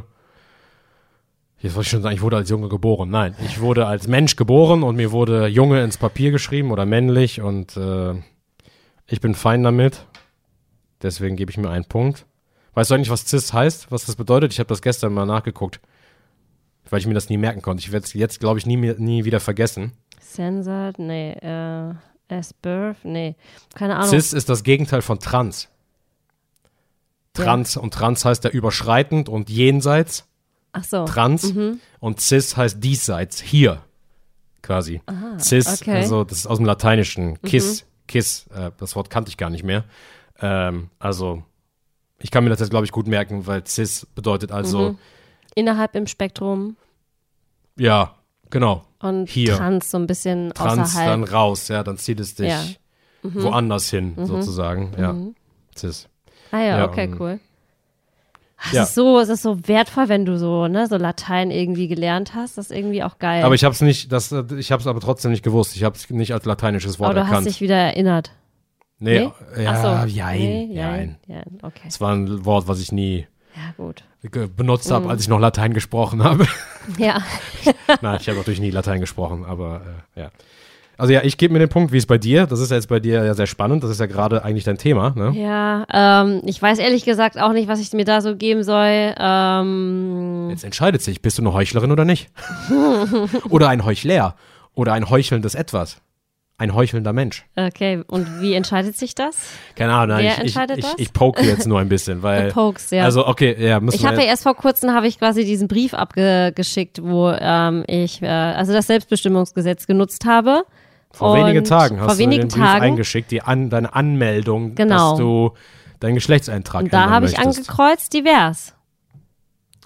jetzt wollte ich schon sagen, ich wurde als Junge geboren. Nein, ich wurde als Mensch geboren und mir wurde Junge ins Papier geschrieben oder männlich und ich bin fein damit. Deswegen gebe ich mir einen Punkt. Weißt du eigentlich, was cis heißt? Was das bedeutet? Ich habe das gestern mal nachgeguckt, weil ich mir das nie merken konnte. Ich werde es jetzt, glaube ich, nie wieder vergessen. Censored? Nee. As birth? Nee. Keine Ahnung. Cis ist das Gegenteil von trans. Trans und trans heißt ja überschreitend und jenseits. Ach so. Trans und cis heißt diesseits, hier quasi. Aha, Cis, okay. also das ist aus dem Lateinischen. Kiss, das Wort kannte ich gar nicht mehr. Also ich kann mir das jetzt, glaube ich, gut merken, weil cis bedeutet also Innerhalb im Spektrum ja, genau. und hier. trans so ein bisschen Trans außerhalb. dann raus, ja, dann zieht es dich woanders hin, sozusagen. Ja, cis. Ah ja, Ja, okay, cool. ja. Es ist so wertvoll, wenn du so Latein irgendwie gelernt hast. Das ist irgendwie auch geil. Aber ich habe es aber trotzdem nicht gewusst. Ich habe es nicht als lateinisches Wort Aber du hast erkannt. dich wieder erinnert. Nee, Nee? ja, Ach so. jein. Jein, okay. Es war ein Wort, was ich nie Ja, gut. benutzt habe, als ich noch Latein gesprochen habe. Ja. Nein, ich habe natürlich nie Latein gesprochen, aber ja. Also ja, ich gebe mir den Punkt, wie es bei dir, das ist ja jetzt bei dir ja sehr spannend, das ist ja gerade eigentlich dein Thema, ne? Ja, ich weiß ehrlich gesagt auch nicht, was ich mir da so geben soll. Jetzt entscheidet sich, bist du eine Heuchlerin oder nicht? Oder ein Heuchler oder ein heuchelndes Etwas. Ein heuchelnder Mensch. Okay, und wie entscheidet sich das? Keine Ahnung, Wer entscheidet das? ich poke jetzt nur ein bisschen, weil. Du pokst, ja. Also, okay, ja, müssen Ich habe ja erst vor kurzem quasi diesen Brief abgeschickt, wo ich also das Selbstbestimmungsgesetz genutzt habe. Vor wenigen Tagen hast vor wenigen du den Brief Tagen, eingeschickt, deine Anmeldung, Genau. dass du deinen Geschlechtseintrag und da ändern habe ich möchtest. angekreuzt, divers.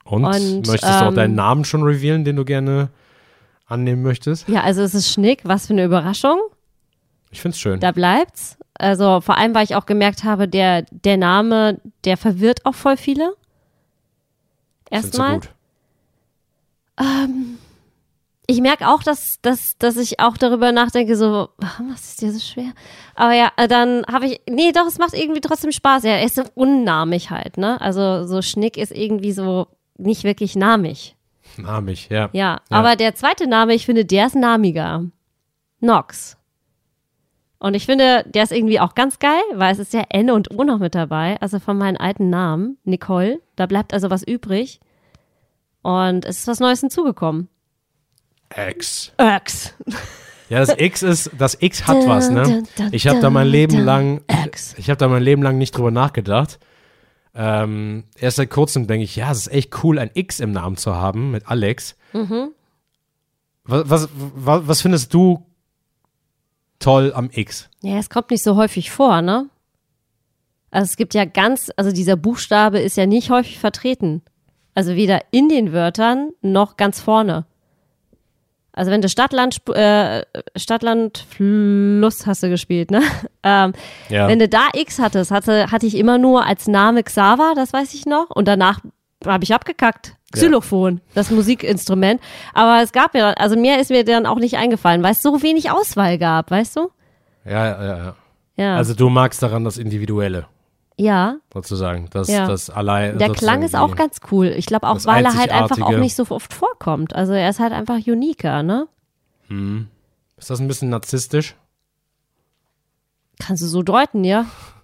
Und möchtest du auch deinen Namen schon revealen, den du gerne annehmen möchtest? Ja, also es ist Schnick, was für eine Überraschung. Ich find's schön. Da bleibt's. Also vor allem, weil ich auch gemerkt habe, der Name, der verwirrt auch voll viele. Erstmal. Gut. Ich merke auch, dass ich auch darüber nachdenke, so, was ist dir so schwer? Aber ja, dann habe ich, nee, doch, es macht irgendwie trotzdem Spaß. Ja, er ist so unnamig halt, ne? Also so Schnick ist irgendwie so nicht wirklich namig. Namig, ja. Ja, aber der zweite Name, ich finde, der ist namiger. Nox. Und ich finde, der ist irgendwie auch ganz geil, weil es ist ja N und O noch mit dabei. Also von meinen alten Namen, Nicole, da bleibt also was übrig. Und es ist was Neues hinzugekommen. X. X. Ja, das X hat was, ne? Ich habe da mein Leben lang nicht drüber nachgedacht. Erst seit kurzem denke ich, ja, es ist echt cool, ein X im Namen zu haben mit Alex. Mhm. Was findest du toll am X? Ja, es kommt nicht so häufig vor, ne? Also es gibt ja also dieser Buchstabe ist ja nicht häufig vertreten. Also weder in den Wörtern noch ganz vorne. Also wenn du Stadtland, Fluss hast du gespielt, ne? Ja. Wenn du da X hattest, hatte ich immer nur als Name Xaver, das weiß ich noch. Und danach habe ich abgekackt. Xylophon, das Musikinstrument. Aber es gab ja, also mehr ist mir dann auch nicht eingefallen, weil es so wenig Auswahl gab, weißt du? Ja. Also du magst daran das Individuelle. Ja. Sozusagen. Das allein. Der Klang ist auch ganz cool. Ich glaube auch, weil er halt einfach auch nicht so oft vorkommt. Also er ist halt einfach uniker, ne? Ist das ein bisschen narzisstisch? Kannst du so deuten, ja?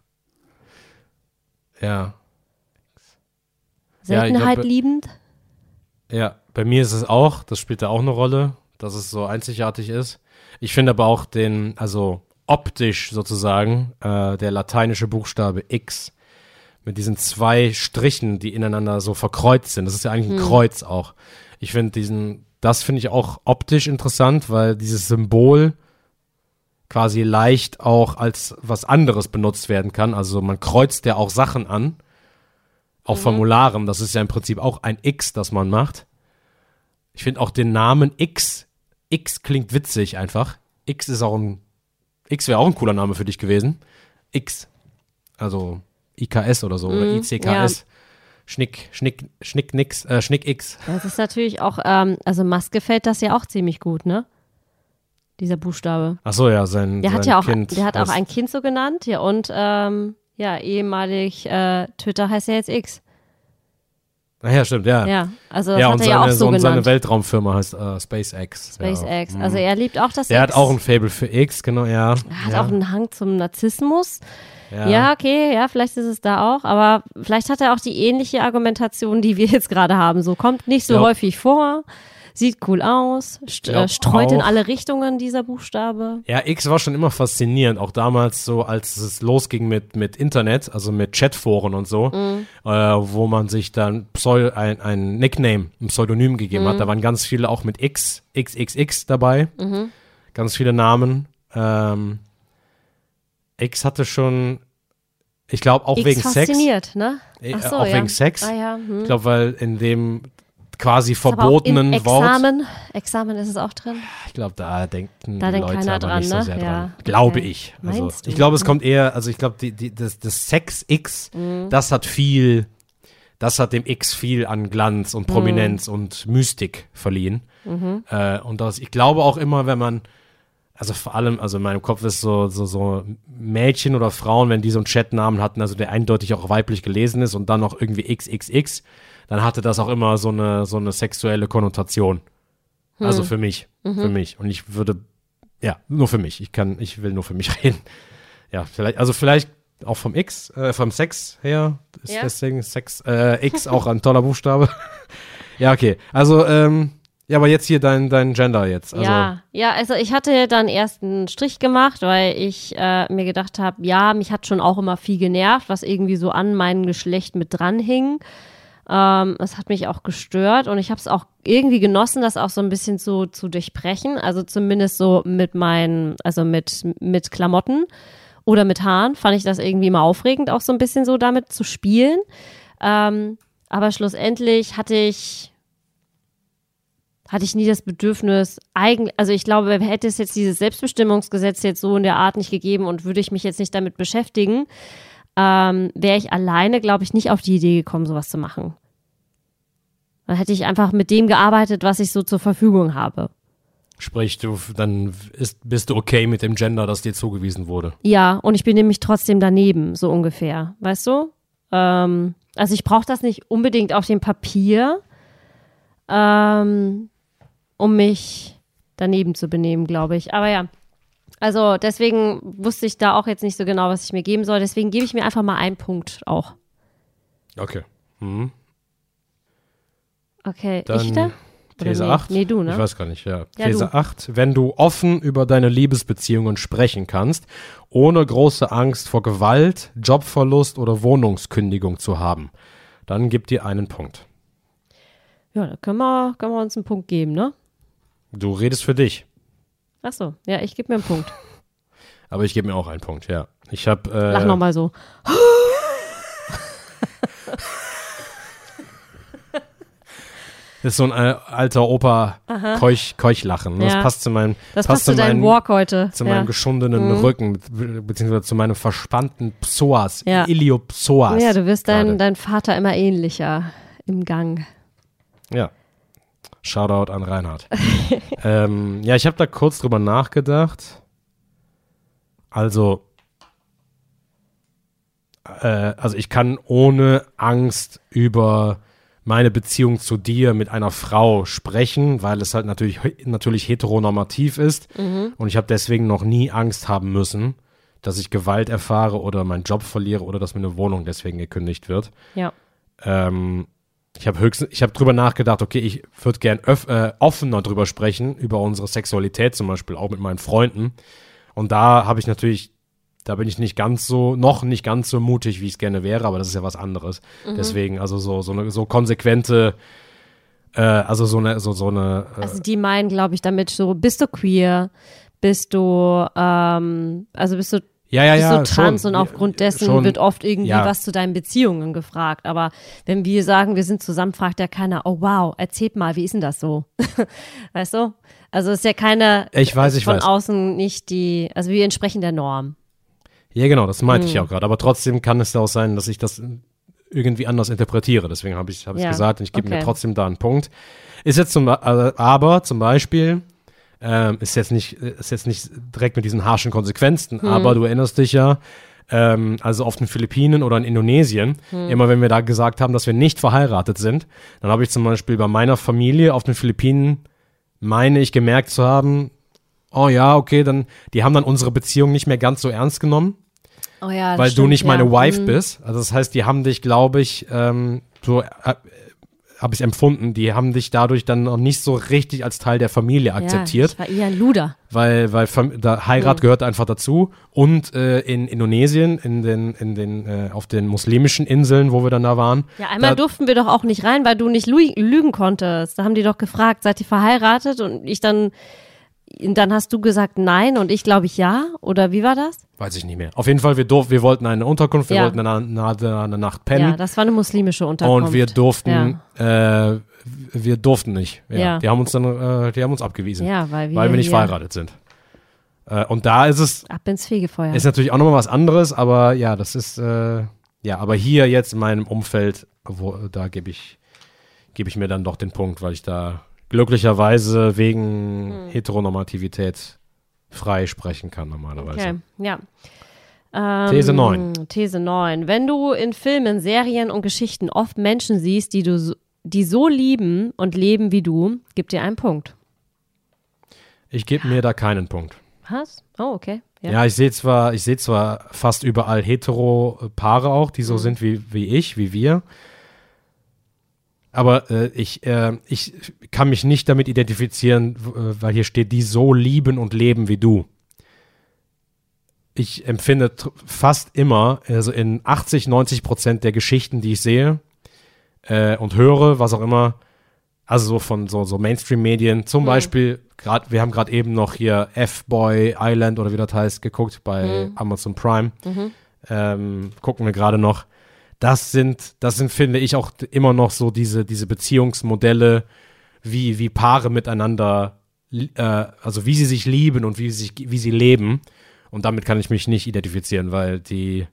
Ja. Seltenheit liebend? Ja, bei mir ist es auch, das spielt da auch eine Rolle, dass es so einzigartig ist. Ich finde aber auch also optisch sozusagen, der lateinische Buchstabe X mit diesen 2 Strichen, die ineinander so verkreuzt sind. Das ist ja eigentlich ein Kreuz auch. Ich finde das finde ich auch optisch interessant, weil dieses Symbol quasi leicht auch als was anderes benutzt werden kann. Also man kreuzt ja auch Sachen an, auch Formularen. Das ist ja im Prinzip auch ein X, das man macht. Ich finde auch den Namen X klingt witzig einfach. X wäre auch ein cooler Name für dich gewesen. X. Also IKS oder so. Oder ICKS. Ja. Schnick X. Das ist natürlich auch, also Musk gefällt das ja auch ziemlich gut, ne? Dieser Buchstabe. Ach so, ja, der hat auch ein Kind so genannt, ja, und ehemalig Twitter heißt ja jetzt X. Ach ja, stimmt, ja. Ja, also das hat er ja auch so genannt. Seine Weltraumfirma heißt SpaceX. SpaceX, ja. Also er liebt auch das X. Er hat auch ein Faible für X, genau, ja. Er hat auch einen Hang zum Narzissmus. Ja, okay, ja, vielleicht ist es da auch, aber vielleicht hat er auch die ähnliche Argumentation, die wir jetzt gerade haben. So, kommt nicht so häufig vor, sieht cool aus, streut in alle Richtungen dieser Buchstabe. Ja, X war schon immer faszinierend, auch damals so, als es losging mit Internet, also mit Chatforen und so, wo man sich dann ein Nickname, ein Pseudonym gegeben hat. Da waren ganz viele auch mit XXX dabei, ganz viele Namen. X hatte schon, ich glaube auch X wegen fasziniert, Sex. Ne? Ach so, auch wegen Sex. Ah, ja. Ich glaube, weil in dem quasi verbotenen Wort. Examen ist es auch drin. Ich glaube, da denken die Leute keiner aber dran, nicht so sehr ne? dran. Glaube ich. Also, ich glaube, es kommt eher, also ich glaube, das Sex-X, das hat dem X viel an Glanz und Prominenz und Mystik verliehen. Und ich glaube auch immer, wenn man, also vor allem, also in meinem Kopf ist so Mädchen oder Frauen, wenn die so einen Chatnamen hatten, also der eindeutig auch weiblich gelesen ist und dann noch irgendwie XXX, dann hatte das auch immer so eine sexuelle Konnotation. Also für mich. Und ich würde, ja, nur für mich. Ich will nur für mich reden. Ja, vielleicht auch vom Sex her ist deswegen X auch ein toller Buchstabe. Ja, okay. Also, ja, aber jetzt hier dein Gender jetzt. Also. Ja, also ich hatte dann erst einen Strich gemacht, weil ich mir gedacht habe, ja, mich hat schon auch immer viel genervt, was irgendwie so an meinem Geschlecht mit dran hing. Es hat mich auch gestört und ich habe es auch irgendwie genossen, das auch so ein bisschen zu durchbrechen. Also zumindest so mit mit Klamotten oder mit Haaren fand ich das irgendwie immer aufregend, auch so ein bisschen so damit zu spielen. Aber schlussendlich hatte ich nie das Bedürfnis, also ich glaube, hätte es jetzt dieses Selbstbestimmungsgesetz jetzt so in der Art nicht gegeben und würde ich mich jetzt nicht damit beschäftigen, wäre ich alleine, glaube ich, nicht auf die Idee gekommen, sowas zu machen. Dann hätte ich einfach mit dem gearbeitet, was ich so zur Verfügung habe. Sprich, bist du okay mit dem Gender, das dir zugewiesen wurde? Ja, und ich bin nämlich trotzdem daneben, so ungefähr, weißt du? Also ich brauche das nicht unbedingt auf dem Papier, um mich daneben zu benehmen, glaube ich. Aber ja, also deswegen wusste ich da auch jetzt nicht so genau, was ich mir geben soll. Deswegen gebe ich mir einfach mal einen Punkt auch. Okay. Mhm. Okay, Dann ich da? These 8? Nee, du, ne? Ich weiß gar nicht, ja. Ja, These du. 8. Wenn du offen über deine Liebesbeziehungen sprechen kannst, ohne große Angst vor Gewalt, Jobverlust oder Wohnungskündigung zu haben, dann gib dir einen Punkt. Ja, da können wir uns einen Punkt geben, ne? Du redest für dich. Ach so, ja, ich gebe mir einen Punkt. Aber ich gebe mir auch einen Punkt, ja. Ich habe Lach nochmal so. Das ist so ein alter Opa Keuchlachen. Das Ja. passt zu meinem Das passt zu deinem Walk heute. zu meinem geschundenen Rücken, beziehungsweise zu meinem verspannten Psoas, Iliopsoas. Ja, du wirst gerade. dein Vater immer ähnlicher im Gang. Ja. Shoutout an Reinhard. Ja, ich habe da kurz drüber nachgedacht. Also ich kann ohne Angst über meine Beziehung zu dir mit einer Frau sprechen, weil es halt natürlich heteronormativ ist. Und ich habe deswegen noch nie Angst haben müssen, dass ich Gewalt erfahre oder meinen Job verliere oder dass mir eine Wohnung deswegen gekündigt wird. Ja. Ich habe drüber nachgedacht, okay, ich würde gern offener drüber sprechen, über unsere Sexualität zum Beispiel, auch mit meinen Freunden. Und da bin ich nicht ganz so mutig, wie ich es gerne wäre, aber das ist ja was anderes. Deswegen, also so konsequente, also die meinen, glaube ich, damit so, bist du queer, bist du bist du trans schon, und aufgrund dessen schon, wird oft irgendwie was zu deinen Beziehungen gefragt. Aber wenn wir sagen, wir sind zusammen, fragt ja keiner, oh wow, erzählt mal, wie ist denn das so? Weißt du? Also ist ja keiner von außen nicht also wir entsprechen der Norm. Ja, genau, das meinte ich ja auch gerade. Aber trotzdem kann es auch sein, dass ich das irgendwie anders interpretiere. Deswegen habe ich gesagt, und ich gebe mir trotzdem da einen Punkt. Ist jetzt zum Beispiel, ist jetzt nicht direkt mit diesen harschen Konsequenzen, aber du erinnerst dich ja, also auf den Philippinen oder in Indonesien, immer wenn wir da gesagt haben, dass wir nicht verheiratet sind, dann habe ich zum Beispiel bei meiner Familie auf den Philippinen, meine ich, gemerkt zu haben, oh ja, okay, die haben dann unsere Beziehung nicht mehr ganz so ernst genommen. Oh ja, weil stimmt, du nicht meine Wife bist. Also das heißt, die haben dich, glaube ich, so habe ich empfunden, die haben dich dadurch dann noch nicht so richtig als Teil der Familie akzeptiert. Ja, ich war eher ein Luder. Weil Heirat gehört einfach dazu. Und in Indonesien, auf den muslimischen Inseln, wo wir dann da waren. Ja, einmal durften wir doch auch nicht rein, weil du nicht lügen konntest. Da haben die doch gefragt, seid ihr verheiratet? Und dann hast du gesagt nein und ich glaube ich ja. Oder wie war das? Weiß ich nicht mehr. Auf jeden Fall, wir wollten eine Unterkunft, wir wollten eine Nacht pennen. Ja, das war eine muslimische Unterkunft. Und wir durften nicht. Ja. Die haben uns abgewiesen. Ja, weil wir nicht verheiratet sind. Und da ist es. Ab ins Fegefeuer. Ist natürlich auch nochmal was anderes, aber ja, das ist, aber hier jetzt in meinem Umfeld, da gebe ich mir dann doch den Punkt, weil ich da glücklicherweise wegen Heteronormativität frei sprechen kann normalerweise. Okay, ja. These 9. These 9. Wenn du in Filmen, Serien und Geschichten oft Menschen siehst, die so lieben und leben wie du, gib dir einen Punkt. Ich gebe mir da keinen Punkt. Was? Oh, okay. Ja, ich sehe zwar fast überall Hetero-Paare auch, die so sind wie wir. Aber ich kann mich nicht damit identifizieren, weil hier steht, die so lieben und leben wie du. Ich empfinde fast immer, also in 80-90% der Geschichten, die ich sehe und höre, was auch immer, also so von so Mainstream-Medien, zum Beispiel, wir haben gerade eben noch hier F-Boy Island oder wie das heißt, geguckt bei Amazon Prime. Gucken wir gerade noch. das sind, finde ich, auch immer noch so diese Beziehungsmodelle, wie Paare miteinander, also wie sie sich lieben und wie sie leben. Und damit kann ich mich nicht identifizieren, weil die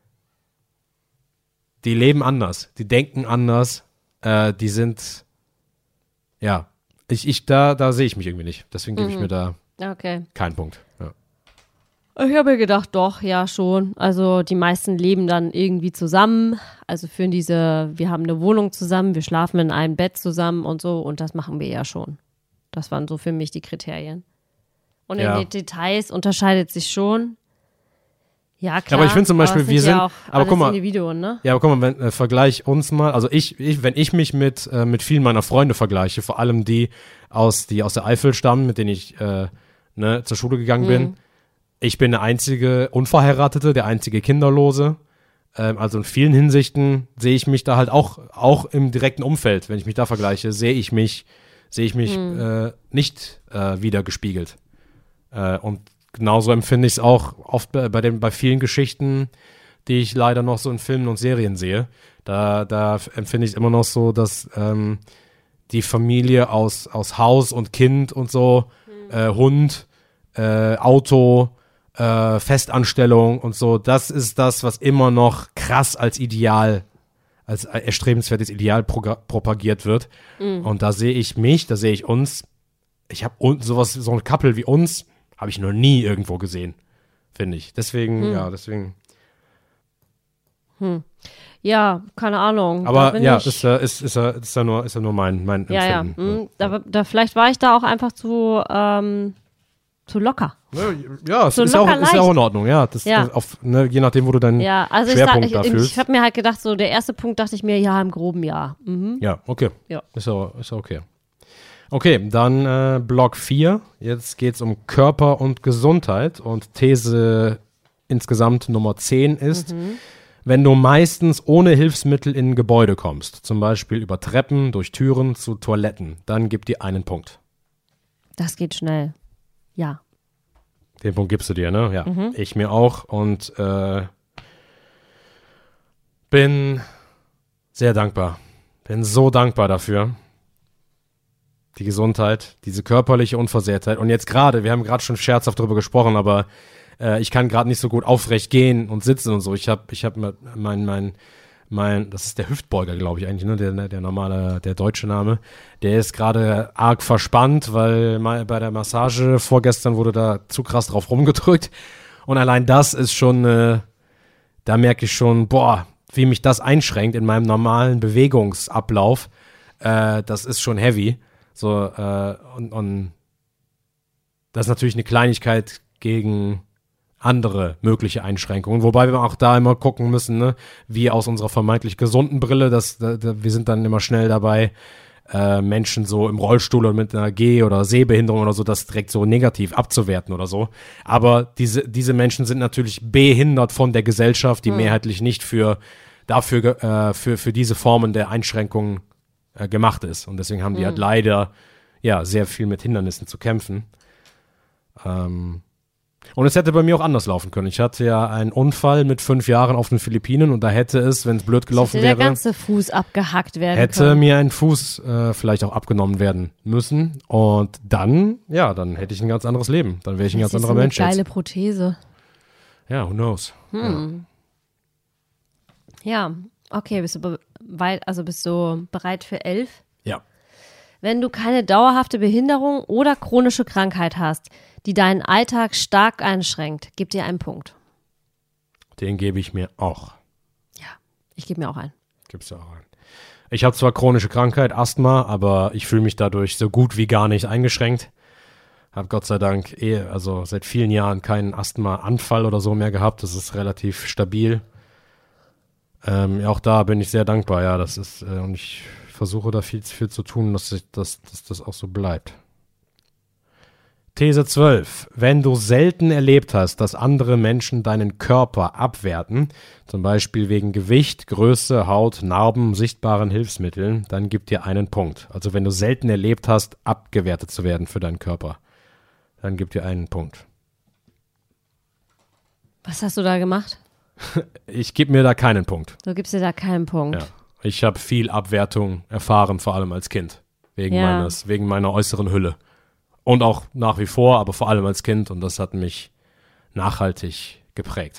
leben anders, die denken anders, die sind, ja, da sehe ich mich irgendwie nicht. Deswegen gebe ich mir da keinen Punkt. Ja. Ich habe mir gedacht, doch, ja schon. Also die meisten leben dann irgendwie zusammen, also wir haben eine Wohnung zusammen, wir schlafen in einem Bett zusammen und so und das machen wir ja schon. Das waren so für mich die Kriterien. Und in den Details unterscheidet sich schon. Ja, klar. Aber ich finde zum Beispiel, wir sind, ja auch aber guck mal, Individuen, ne? Ja, aber guck mal, vergleich uns mal, also wenn ich mich mit vielen meiner Freunde vergleiche, vor allem die aus der Eifel stammen, mit denen ich zur Schule gegangen bin, ich bin der einzige Unverheiratete, der einzige Kinderlose, also in vielen Hinsichten sehe ich mich da halt auch im direkten Umfeld, wenn ich mich da vergleiche, sehe ich mich nicht wiedergespiegelt. Und genauso empfinde ich es auch oft bei vielen Geschichten, die ich leider noch so in Filmen und Serien sehe. Da empfinde ich es immer noch so, dass die Familie aus Haus und Kind und so, Hund, Auto, Festanstellung und so, das ist das, was immer noch krass als Ideal, als erstrebenswertes Ideal propagiert wird. Und da sehe ich uns, ich habe so ein Couple wie uns, habe ich noch nie irgendwo gesehen, finde ich. Deswegen. Ja, keine Ahnung. Aber ja, ist ja nur mein Empfinden. Da vielleicht war ich da auch einfach zu locker. Ja, es ist ja auch in Ordnung, ja. Je nachdem, wo du deinen Schwerpunkt da fühlst. Ich habe mir halt gedacht, so der erste Punkt dachte ich mir, ja, im Groben ja. Mhm. Ja, okay. Ja. Ist okay. Okay, dann Block 4. Jetzt geht es um Körper und Gesundheit und These insgesamt Nummer 10 ist, wenn du meistens ohne Hilfsmittel in ein Gebäude kommst, zum Beispiel über Treppen, durch Türen zu Toiletten, dann gib dir einen Punkt. Das geht schnell. Ja. Den Punkt gibst du dir, ne? Ja, ich mir auch und bin sehr dankbar. Bin so dankbar dafür. Die Gesundheit, diese körperliche Unversehrtheit. Und jetzt gerade, wir haben gerade schon scherzhaft darüber gesprochen, aber ich kann gerade nicht so gut aufrecht gehen und sitzen und so. Ich hab das ist der Hüftbeuger, glaube ich eigentlich, ne? Der normale, der deutsche Name. Der ist gerade arg verspannt, weil bei der Massage vorgestern wurde da zu krass drauf rumgedrückt. Und allein das ist schon, da merke ich schon, wie mich das einschränkt in meinem normalen Bewegungsablauf. Das ist schon heavy. So, und das ist natürlich eine Kleinigkeit gegen andere mögliche Einschränkungen, wobei wir auch da immer gucken müssen, ne, wie aus unserer vermeintlich gesunden Brille, wir sind dann immer schnell dabei, Menschen so im Rollstuhl und mit einer Geh- oder Sehbehinderung oder so, das direkt so negativ abzuwerten oder so. Aber diese Menschen sind natürlich behindert von der Gesellschaft, die mehrheitlich nicht für diese Formen der Einschränkungen gemacht ist. Und deswegen haben die halt leider sehr viel mit Hindernissen zu kämpfen. Und es hätte bei mir auch anders laufen können. Ich hatte ja einen Unfall mit 5 Jahren auf den Philippinen und da hätte es, wenn es blöd gelaufen wäre, der ganze Fuß abgehackt werden hätte können. Mir ein Fuß vielleicht auch abgenommen werden müssen. Und dann hätte ich ein ganz anderes Leben. Dann wäre ich ein ganz anderer Mensch jetzt. Geile Prothese. Ja, who knows? Ja, okay, bist du bereit für 11? Ja. Wenn du keine dauerhafte Behinderung oder chronische Krankheit hast, die deinen Alltag stark einschränkt, gib dir einen Punkt. Den gebe ich mir auch. Ja, ich gebe mir auch einen. Gibst du auch einen. Ich habe zwar chronische Krankheit, Asthma, aber ich fühle mich dadurch so gut wie gar nicht eingeschränkt. Habe Gott sei Dank seit vielen Jahren keinen Asthma-Anfall oder so mehr gehabt. Das ist relativ stabil. Auch da bin ich sehr dankbar, ja, das ist, und ich versuche da viel zu tun, dass das auch so bleibt. These 12. Wenn du selten erlebt hast, dass andere Menschen deinen Körper abwerten, zum Beispiel wegen Gewicht, Größe, Haut, Narben, sichtbaren Hilfsmitteln, dann gib dir einen Punkt. Also wenn du selten erlebt hast, abgewertet zu werden für deinen Körper, dann gib dir einen Punkt. Was hast du da gemacht? ich gebe mir da keinen Punkt. Du gibst dir da keinen Punkt. Ja. Ich habe viel Abwertung erfahren, vor allem als Kind. Wegen meiner äußeren Hülle. Und auch nach wie vor, aber vor allem als Kind. Und das hat mich nachhaltig geprägt.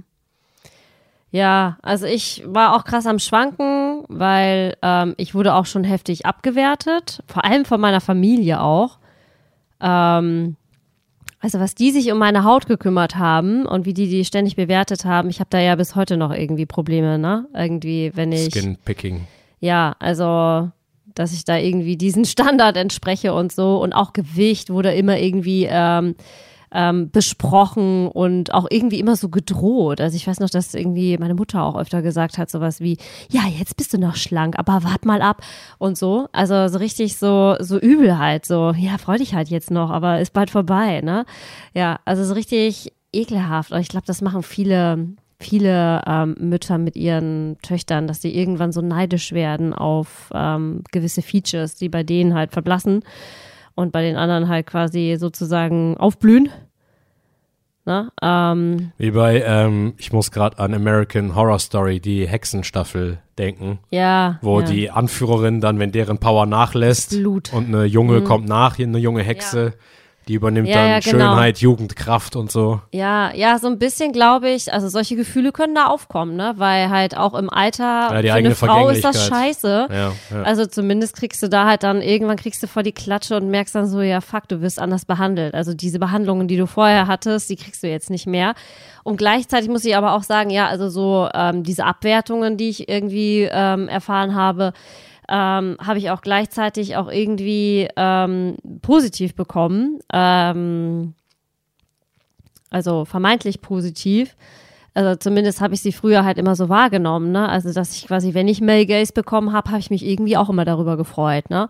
Ja, also ich war auch krass am Schwanken, weil ich wurde auch schon heftig abgewertet. Vor allem von meiner Familie auch. Also was die sich um meine Haut gekümmert haben und wie die ständig bewertet haben, ich habe da ja bis heute noch irgendwie Probleme, ne? Irgendwie, wenn ich... Skinpicking. Ja, also, dass ich da irgendwie diesen Standard entspreche und so. Und auch Gewicht wurde immer irgendwie besprochen und auch irgendwie immer so gedroht. Also ich weiß noch, dass irgendwie meine Mutter auch öfter gesagt hat, sowas wie, ja, jetzt bist du noch schlank, aber wart mal ab und so. Also so richtig so übel halt, so, ja, freu dich halt jetzt noch, aber ist bald vorbei, ne? Ja, also so richtig ekelhaft. Und ich glaube, das machen viele Mütter mit ihren Töchtern, dass die irgendwann so neidisch werden auf gewisse Features, die bei denen halt verblassen und bei den anderen halt quasi sozusagen aufblühen. Ne? Wie bei, ich muss gerade an American Horror Story, die Hexenstaffel denken. Ja. Wo die Anführerin dann, wenn deren Power nachlässt Blut. Und eine Junge kommt nach, eine junge Hexe, die übernimmt dann Schönheit, Jugend, Kraft und so. Ja, so ein bisschen glaube ich, also solche Gefühle können da aufkommen, ne? Weil halt auch im Alter für eine Frau ist das scheiße. Ja. Also zumindest kriegst du da halt dann, irgendwann kriegst du vor die Klatsche und merkst dann so, ja fuck, du wirst anders behandelt. Also diese Behandlungen, die du vorher hattest, die kriegst du jetzt nicht mehr. Und gleichzeitig muss ich aber auch sagen, ja, also so diese Abwertungen, die ich irgendwie erfahren habe ich auch gleichzeitig auch irgendwie positiv bekommen. Also vermeintlich positiv. Also zumindest habe ich sie früher halt immer so wahrgenommen, ne? Also dass ich quasi, wenn ich Male Gaze bekommen habe ich mich irgendwie auch immer darüber gefreut, ne?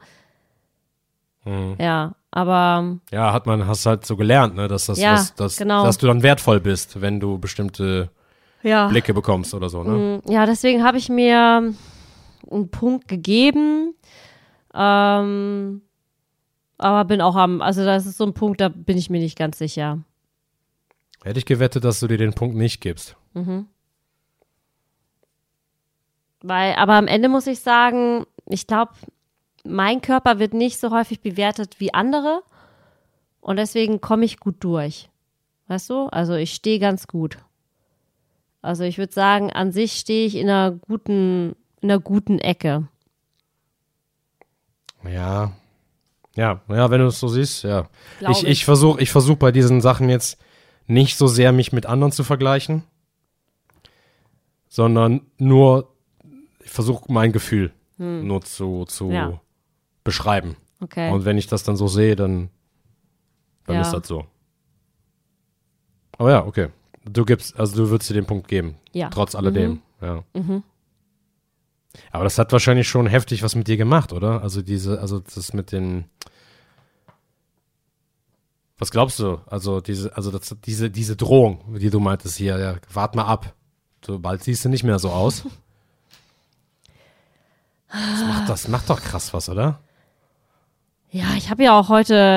Ja, aber... Ja, hast halt so gelernt, ne? Dass genau. Dass du dann wertvoll bist, wenn du bestimmte Blicke bekommst oder so, ne? Ja, deswegen habe ich mir einen Punkt gegeben, aber bin auch also das ist so ein Punkt, da bin ich mir nicht ganz sicher. Hätte ich gewettet, dass du dir den Punkt nicht gibst. Aber am Ende muss ich sagen, ich glaube, mein Körper wird nicht so häufig bewertet wie andere und deswegen komme ich gut durch. Weißt du? Also ich stehe ganz gut. Also ich würde sagen, an sich stehe ich in einer guten Ecke. Ja, wenn du es so siehst, ja. Ich Glaub versuch bei diesen Sachen jetzt nicht so sehr mich mit anderen zu vergleichen, sondern ich versuche mein Gefühl nur zu beschreiben. Okay. Und wenn ich das dann so sehe, dann ist das so. Aber ja, okay. Du würdest dir den Punkt geben. Ja. Trotz alledem. Ja. Aber das hat wahrscheinlich schon heftig was mit dir gemacht, oder? Also das mit den. Was glaubst du? Also diese Drohung, die du meintest hier, ja, wart mal ab. So bald siehst du nicht mehr so aus. Das macht doch krass was, oder? Ja, ich habe ja auch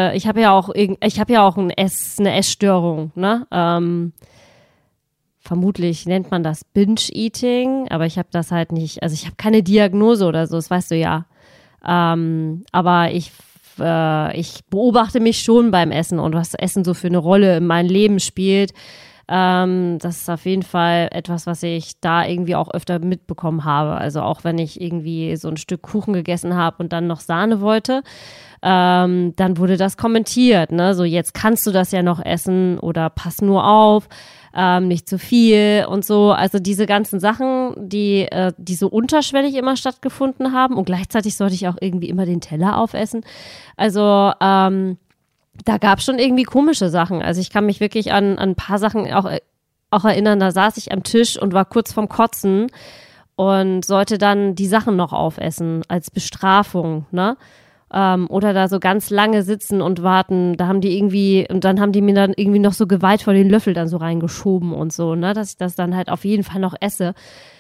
eine Essstörung, ne? Vermutlich nennt man das Binge-Eating, aber ich habe das halt nicht, also ich habe keine Diagnose oder so, das weißt du ja. Aber ich beobachte mich schon beim Essen und was Essen so für eine Rolle in meinem Leben spielt. Das ist auf jeden Fall etwas, was ich da irgendwie auch öfter mitbekommen habe. Also auch wenn ich irgendwie so ein Stück Kuchen gegessen habe und dann noch Sahne wollte, dann wurde das kommentiert, ne? So, jetzt kannst du das ja noch essen oder pass nur auf, nicht zu viel und so. Also diese ganzen Sachen, die so unterschwellig immer stattgefunden haben und gleichzeitig sollte ich auch irgendwie immer den Teller aufessen. Also da gab es schon irgendwie komische Sachen. Also ich kann mich wirklich an ein paar Sachen auch erinnern, da saß ich am Tisch und war kurz vorm Kotzen und sollte dann die Sachen noch aufessen als Bestrafung, ne? Oder da so ganz lange sitzen und warten, dann haben die mir dann irgendwie noch so gewaltvoll den Löffel dann so reingeschoben und so, ne, dass ich das dann halt auf jeden Fall noch esse.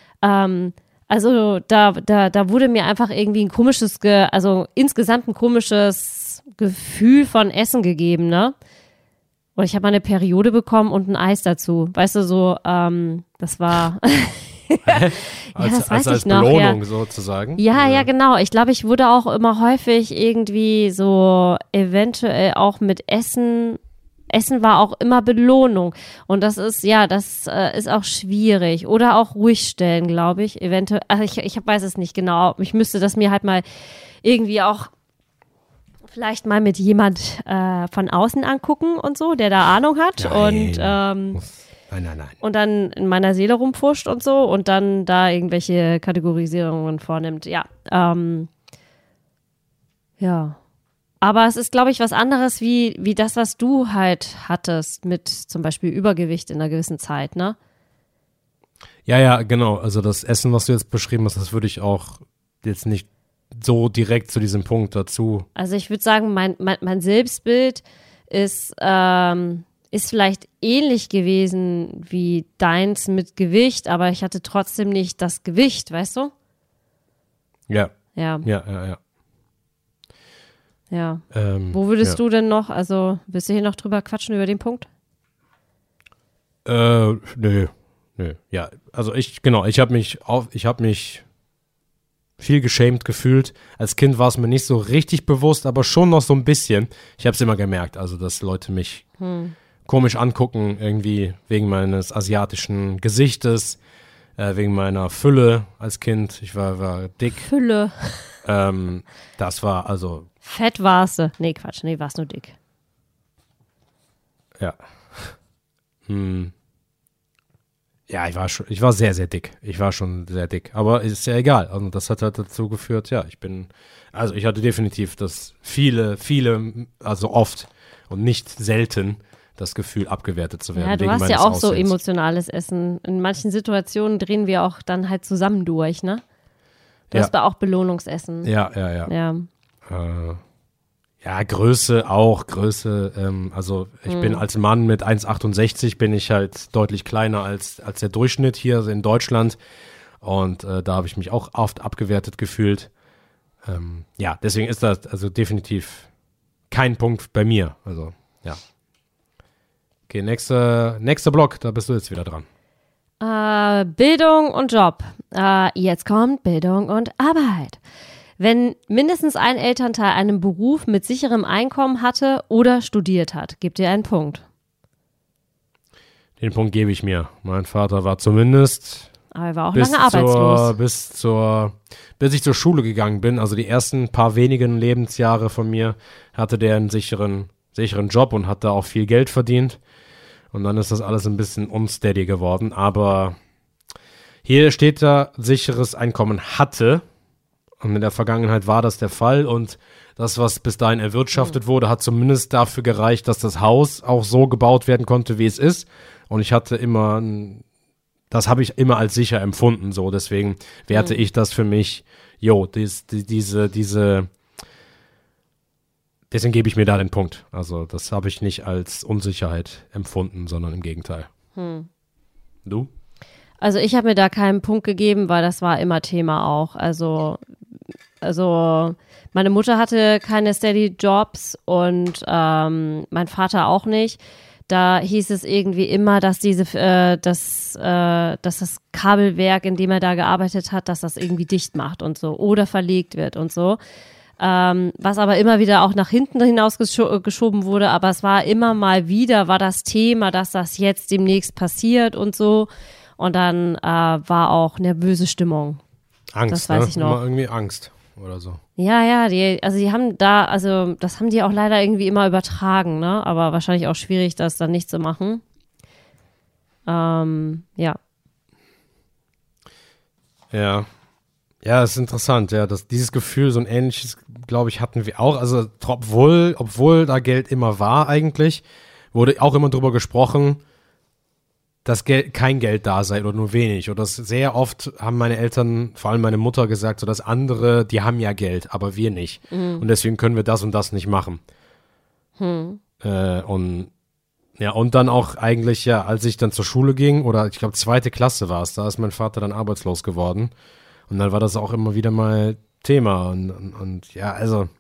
Also da wurde mir einfach irgendwie insgesamt ein komisches Gefühl von Essen gegeben, ne? Und ich habe mal eine Periode bekommen und ein Eis dazu. Weißt du, so, Das war das weiß als ich noch, Belohnung sozusagen. Ja, genau. Ich glaube, ich wurde auch immer häufig irgendwie so eventuell auch mit Essen. Essen war auch immer Belohnung. Und das ist auch schwierig. Oder auch ruhig stellen, glaube ich. Eventuell, also ich weiß es nicht genau. Ich müsste das mir halt mal irgendwie auch vielleicht mal mit jemand von außen angucken und so, der da Ahnung hat. Nein. Nein. Und dann in meiner Seele rumfuscht und so und dann da irgendwelche Kategorisierungen vornimmt. Ja. Ja. Aber es ist, glaube ich, was anderes wie das, was du halt hattest mit zum Beispiel Übergewicht in einer gewissen Zeit, ne? Ja, genau. Also das Essen, was du jetzt beschrieben hast, das würde ich auch jetzt nicht so direkt zu diesem Punkt dazu. Also ich würde sagen, mein Selbstbild ist vielleicht ähnlich gewesen wie deins mit Gewicht, aber ich hatte trotzdem nicht das Gewicht, weißt du? Ja. Ja. Wo würdest du denn noch, also willst du hier noch drüber quatschen über den Punkt? Nö. Ja, also ich habe mich viel geschämt gefühlt. Als Kind war es mir nicht so richtig bewusst, aber schon noch so ein bisschen. Ich habe es immer gemerkt, also dass Leute mich komisch angucken, irgendwie wegen meines asiatischen Gesichtes, wegen meiner Fülle als Kind. Ich war dick. Fülle. Das war also. Fett warst du. Nee, Quatsch, warst nur dick. Ja. Ja, ich war sehr, sehr dick. Ich war schon sehr dick. Aber ist ja egal. Also das hat halt dazu geführt, ja, ich hatte definitiv das viele, also oft und nicht selten das Gefühl, abgewertet zu werden. Ja, du hast ja auch so emotionales Essen. In manchen Situationen drehen wir auch dann halt zusammen durch, ne? Du hast auch Belohnungsessen. Ja. Ja, Größe. Also ich bin als Mann mit 1,68 bin ich halt deutlich kleiner als der Durchschnitt hier in Deutschland. Und da habe ich mich auch oft abgewertet gefühlt. Ja, deswegen ist das also definitiv kein Punkt bei mir. Also, ja. Okay, nächster Block, da bist du jetzt wieder dran. Bildung und Job. Jetzt kommt Bildung und Arbeit. Wenn mindestens ein Elternteil einen Beruf mit sicherem Einkommen hatte oder studiert hat, gibt ihr einen Punkt. Den Punkt gebe ich mir. Mein Vater war zumindest aber er war auch lange arbeitslos. Bis ich zur Schule gegangen bin, also die ersten paar wenigen Lebensjahre von mir, hatte der einen sicheren Job und hat da auch viel Geld verdient. Und dann ist das alles ein bisschen unsteady geworden. Aber hier steht da, sicheres Einkommen hatte. Und in der Vergangenheit war das der Fall. Und das, was bis dahin erwirtschaftet wurde, hat zumindest dafür gereicht, dass das Haus auch so gebaut werden konnte, wie es ist. Und ich hatte das habe ich immer als sicher empfunden. So, deswegen werte ich das für mich, deswegen gebe ich mir da den Punkt. Also das habe ich nicht als Unsicherheit empfunden, sondern im Gegenteil. Du? Also ich habe mir da keinen Punkt gegeben, weil das war immer Thema auch. Also meine Mutter hatte keine Steady Jobs und mein Vater auch nicht. Da hieß es irgendwie immer, dass dass das Kabelwerk, in dem er da gearbeitet hat, dass das irgendwie dicht macht und so oder verlegt wird und so. Was aber immer wieder auch nach hinten hinaus geschoben wurde, aber es war immer mal wieder, war das Thema, dass das jetzt demnächst passiert und so. Und dann war auch nervöse Stimmung. Angst, das weiß ich noch. Immer irgendwie Angst oder so. Ja, die haben das haben die auch leider irgendwie immer übertragen, ne? Aber wahrscheinlich auch schwierig, das dann nicht zu machen. Ja. Ja. Ja, das ist interessant, ja, dieses Gefühl, so ein ähnliches, glaube ich, hatten wir auch. Also, obwohl da Geld immer war eigentlich, wurde auch immer drüber gesprochen, dass kein Geld da sei oder nur wenig. Oder sehr oft haben meine Eltern, vor allem meine Mutter, gesagt, so dass andere, die haben ja Geld, aber wir nicht. Und deswegen können wir das und das nicht machen. Und dann auch eigentlich, ja, als ich dann zur Schule ging, oder ich glaube 2. Klasse war es, da ist mein Vater dann arbeitslos geworden. Und dann war das auch immer wieder mal Thema. Und ja, also,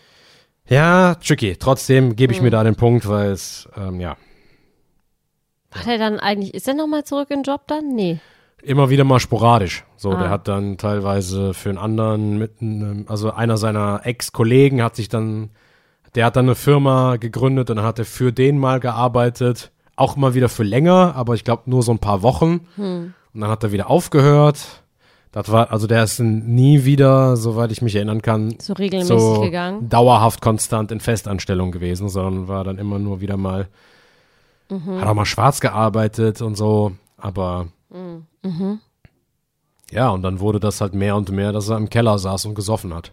ja, tricky. Trotzdem gebe ich mir da den Punkt, weil es, Ist er nochmal zurück in den Job dann? Nee. Immer wieder mal sporadisch. So, der hat dann teilweise für einen anderen, also einer seiner Ex-Kollegen der hat dann eine Firma gegründet und dann hat er für den mal gearbeitet. Auch mal wieder für länger, aber ich glaube nur so ein paar Wochen. Und dann hat er wieder aufgehört. Der ist nie wieder, soweit ich mich erinnern kann, so regelmäßig gegangen. Dauerhaft konstant in Festanstellung gewesen, sondern war dann immer nur wieder mal, hat auch mal schwarz gearbeitet und so, aber ja, und dann wurde das halt mehr und mehr, dass er im Keller saß und gesoffen hat.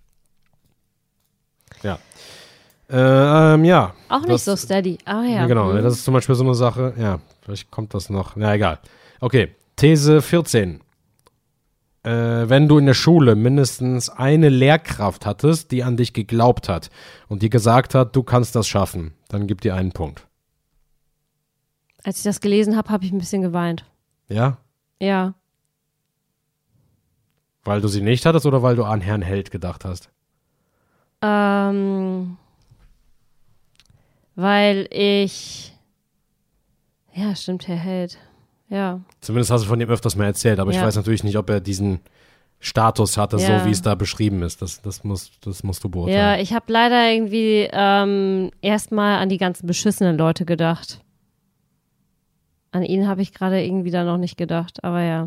Ja. Ja. Auch nicht so steady. Ja. Genau, das ist zum Beispiel so eine Sache, ja, vielleicht kommt das noch, na egal. Okay, These 14. Wenn du in der Schule mindestens eine Lehrkraft hattest, die an dich geglaubt hat und die gesagt hat, du kannst das schaffen, dann gib dir einen Punkt. Als ich das gelesen habe, habe ich ein bisschen geweint. Ja? Ja. Weil du sie nicht hattest oder weil du an Herrn Held gedacht hast? Weil ich... Ja, stimmt, Herr Held. Ja. Zumindest hast du von ihm öfters mal erzählt, aber ich weiß natürlich nicht, ob er diesen Status hatte, so wie es da beschrieben ist. Das musst du beurteilen. Ja, ich habe leider irgendwie erstmal an die ganzen beschissenen Leute gedacht. An ihn habe ich gerade irgendwie da noch nicht gedacht, aber ja.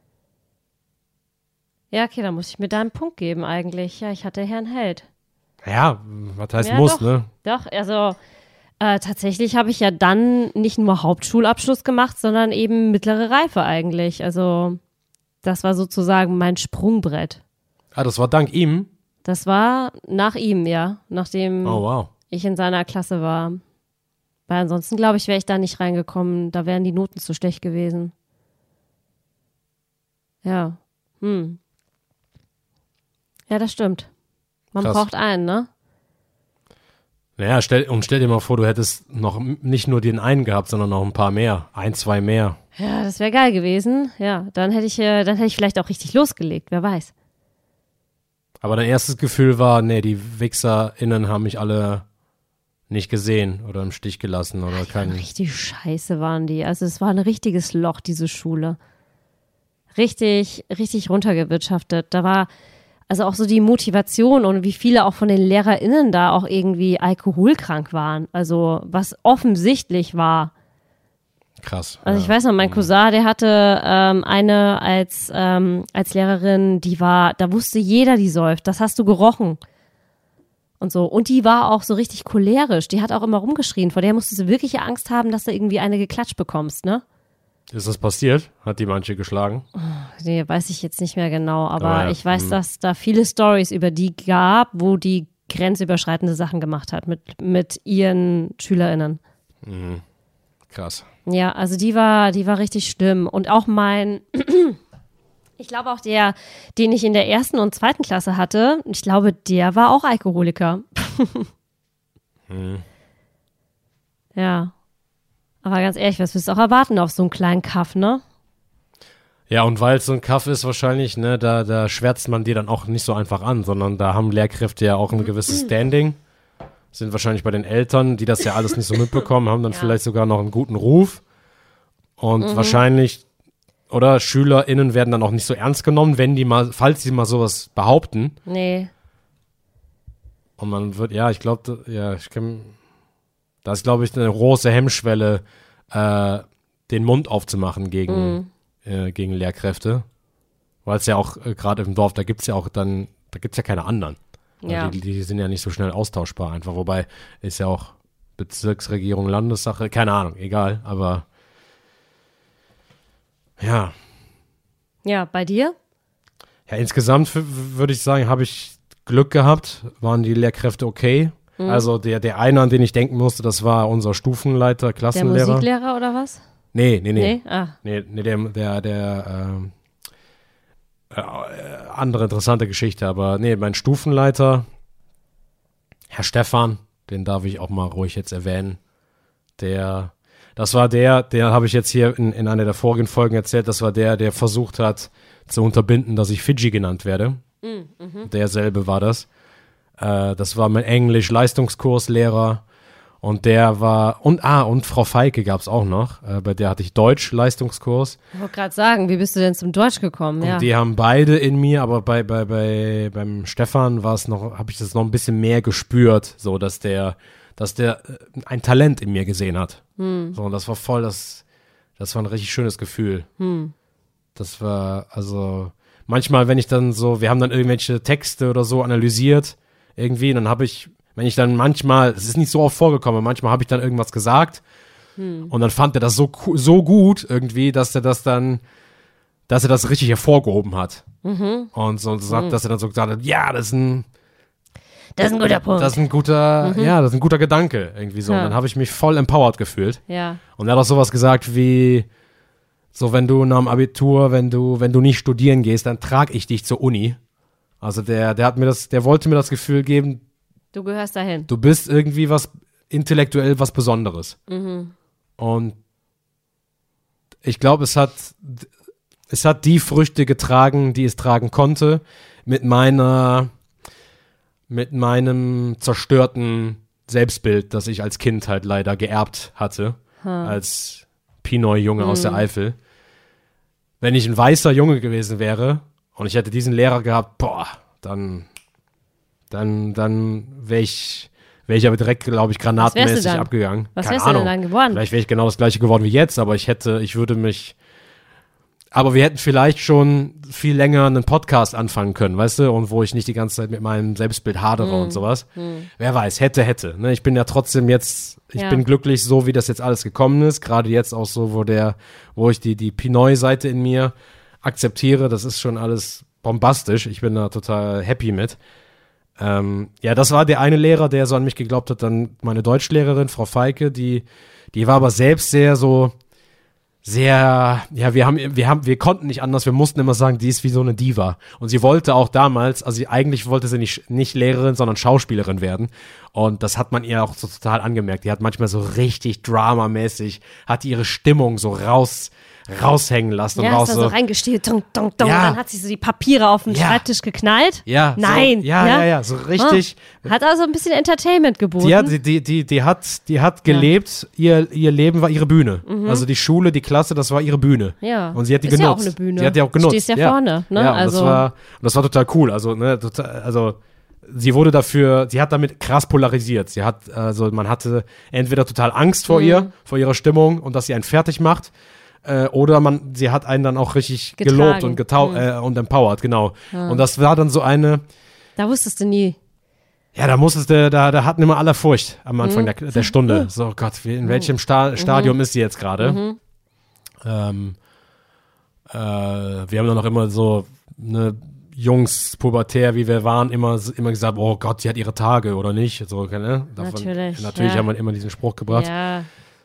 Ja, okay, dann muss ich mir da einen Punkt geben eigentlich. Ja, ich hatte Herrn Held. Ja, was heißt muss, doch, ne? Doch, also tatsächlich habe ich ja dann nicht nur Hauptschulabschluss gemacht, sondern eben mittlere Reife eigentlich. Also das war sozusagen mein Sprungbrett. Ah, das war dank ihm? Das war nach ihm, ja. Nachdem ich in seiner Klasse war. Weil ansonsten, glaube ich, wäre ich da nicht reingekommen. Da wären die Noten zu schlecht gewesen. Ja. Ja, das stimmt. Man braucht einen, ne? Naja, stell dir mal vor, du hättest noch nicht nur den einen gehabt, sondern noch ein paar mehr. 1, 2 mehr. Ja, das wäre geil gewesen. Ja, dann hätte ich vielleicht auch richtig losgelegt, wer weiß. Aber dein erstes Gefühl war, nee, die WichserInnen haben mich alle nicht gesehen oder im Stich gelassen oder keinen. Richtig scheiße waren die. Also es war ein richtiges Loch, diese Schule. Richtig, richtig runtergewirtschaftet. Da war also auch so die Motivation und wie viele auch von den LehrerInnen da auch irgendwie alkoholkrank waren. Also was offensichtlich war. Krass. Also ich weiß noch, mein Cousin, der hatte eine als Lehrerin, da wusste jeder, die säuft. Das hast du gerochen. Und so. Und die war auch so richtig cholerisch. Die hat auch immer rumgeschrien. Vor der musstest du wirklich Angst haben, dass du irgendwie eine geklatscht bekommst, ne? Ist das passiert? Hat die manche geschlagen? Nee, weiß ich jetzt nicht mehr genau. Aber ich weiß, dass da viele Storys über die gab, wo die grenzüberschreitende Sachen gemacht hat mit ihren SchülerInnen. Mhm. Krass. Ja, also die war richtig schlimm. Und auch ich glaube auch den ich in der 1. und 2. Klasse hatte, ich glaube, der war auch Alkoholiker. Ja. Aber ganz ehrlich, was willst du auch erwarten auf so einem kleinen Kaff, ne? Ja, und weil es so ein Kaff ist wahrscheinlich, ne, da schwärzt man die dann auch nicht so einfach an, sondern da haben Lehrkräfte ja auch ein gewisses Standing. Sind wahrscheinlich bei den Eltern, die das ja alles nicht so mitbekommen, haben dann vielleicht sogar noch einen guten Ruf. Und wahrscheinlich, oder SchülerInnen werden dann auch nicht so ernst genommen, falls die mal sowas behaupten. Nee. Und man wird, ja, ich glaube, da ist, glaube ich, eine große Hemmschwelle, den Mund aufzumachen gegen Lehrkräfte. Weil es ja auch, gerade im Dorf, da gibt es ja keine anderen. Ja. Die sind ja nicht so schnell austauschbar einfach. Wobei, ist ja auch Bezirksregierung, Landessache, keine Ahnung, egal, aber ja. Ja, bei dir? Ja, insgesamt würde ich sagen, habe ich Glück gehabt, waren die Lehrkräfte okay. Also der eine, an den ich denken musste, das war unser Stufenleiter, Klassenlehrer. Der Musiklehrer oder was? Nee. Ah. Nee, andere interessante Geschichte, aber nee, mein Stufenleiter, Herr Stefan, den darf ich auch mal ruhig jetzt erwähnen. Der habe ich jetzt hier in einer der vorigen Folgen erzählt, das war der versucht hat zu unterbinden, dass ich Fidschi genannt werde. Derselbe war das. Das war mein Englisch-Leistungskurslehrer Und der war, und Frau Feike gab es auch noch, bei der hatte ich Deutsch-Leistungskurs. Ich wollte gerade sagen, wie bist du denn zum Deutsch gekommen? Und die haben beide in mir, aber beim Stefan habe ich das noch ein bisschen mehr gespürt, so dass der ein Talent in mir gesehen hat. So, und das war das war ein richtig schönes Gefühl. Das war, also, manchmal, wenn ich dann so, wir haben dann irgendwelche Texte oder so analysiert, irgendwie, und dann wenn ich dann manchmal, es ist nicht so oft vorgekommen, manchmal habe ich dann irgendwas gesagt und dann fand er das so gut irgendwie, dass er das richtig hervorgehoben hat. Und so sagt, dass er dann so gesagt hat, ja, das ist ein guter Punkt. Das ist ein guter Gedanke, irgendwie so. Und dann habe ich mich voll empowered gefühlt. Ja. Und er hat auch sowas gesagt wie, so, wenn du nach dem Abitur, wenn du nicht studieren gehst, dann trage ich dich zur Uni. Also der wollte mir das Gefühl geben, du gehörst dahin. Du bist irgendwie intellektuell was Besonderes. Und ich glaube, es hat die Früchte getragen, die es tragen konnte, mit meinem zerstörten Selbstbild, das ich als Kind halt leider geerbt hatte, als Pinoy-Junge aus der Eifel. Wenn ich ein weißer Junge gewesen wäre und ich hätte diesen Lehrer gehabt, dann wäre ich aber direkt, glaube ich, granatmäßig abgegangen. Was wärst du denn dann geworden? Vielleicht wäre ich genau das gleiche geworden wie jetzt, aber aber wir hätten vielleicht schon viel länger einen Podcast anfangen können, weißt du, und wo ich nicht die ganze Zeit mit meinem Selbstbild hadere und sowas. Wer weiß, hätte. Ne? Ich bin ja trotzdem bin glücklich, so wie das jetzt alles gekommen ist, gerade jetzt auch so, wo ich die Pinoy-Seite in mir akzeptiere, das ist schon alles bombastisch, ich bin da total happy mit. Das war der eine Lehrer, der so an mich geglaubt hat, dann meine Deutschlehrerin, Frau Feike, die war aber selbst sehr, wir konnten nicht anders, wir mussten immer sagen, die ist wie so eine Diva. Und sie wollte auch damals, eigentlich wollte sie nicht Lehrerin, sondern Schauspielerin werden. Und das hat man ihr auch so total angemerkt. Die hat manchmal so richtig dramamäßig, hat ihre Stimmung so raushängen lassen. Ja, ist da so reingestiehlt, dong, dong, dong. Ja. Dann hat sie so die Papiere auf den Schreibtisch geknallt. Ja. Nein. So richtig. Hat also ein bisschen Entertainment geboten. Die hat gelebt, ihr Leben war ihre Bühne. Also die Schule, die Klasse, das war ihre Bühne. Ja. Und sie hat die genutzt. Ja auch eine Bühne. Sie hat die auch genutzt. Du stehst ja vorne. Ne? Ja, das war total cool. Sie hat damit krass polarisiert. Man hatte entweder total Angst vor ihr, vor ihrer Stimmung und dass sie einen fertig macht. Oder sie hat einen dann auch richtig gelobt und und empowert, genau. Ja. Und das war dann so eine. Da wusstest du nie. Ja, da hatten immer alle Furcht am Anfang der Stunde. So, Gott, in welchem Stadium ist sie jetzt gerade? Wir haben dann noch immer so Jungs, pubertär, wie wir waren, immer gesagt, oh Gott, sie hat ihre Tage oder nicht. So, ne? Natürlich haben wir immer diesen Spruch gebracht. Ja.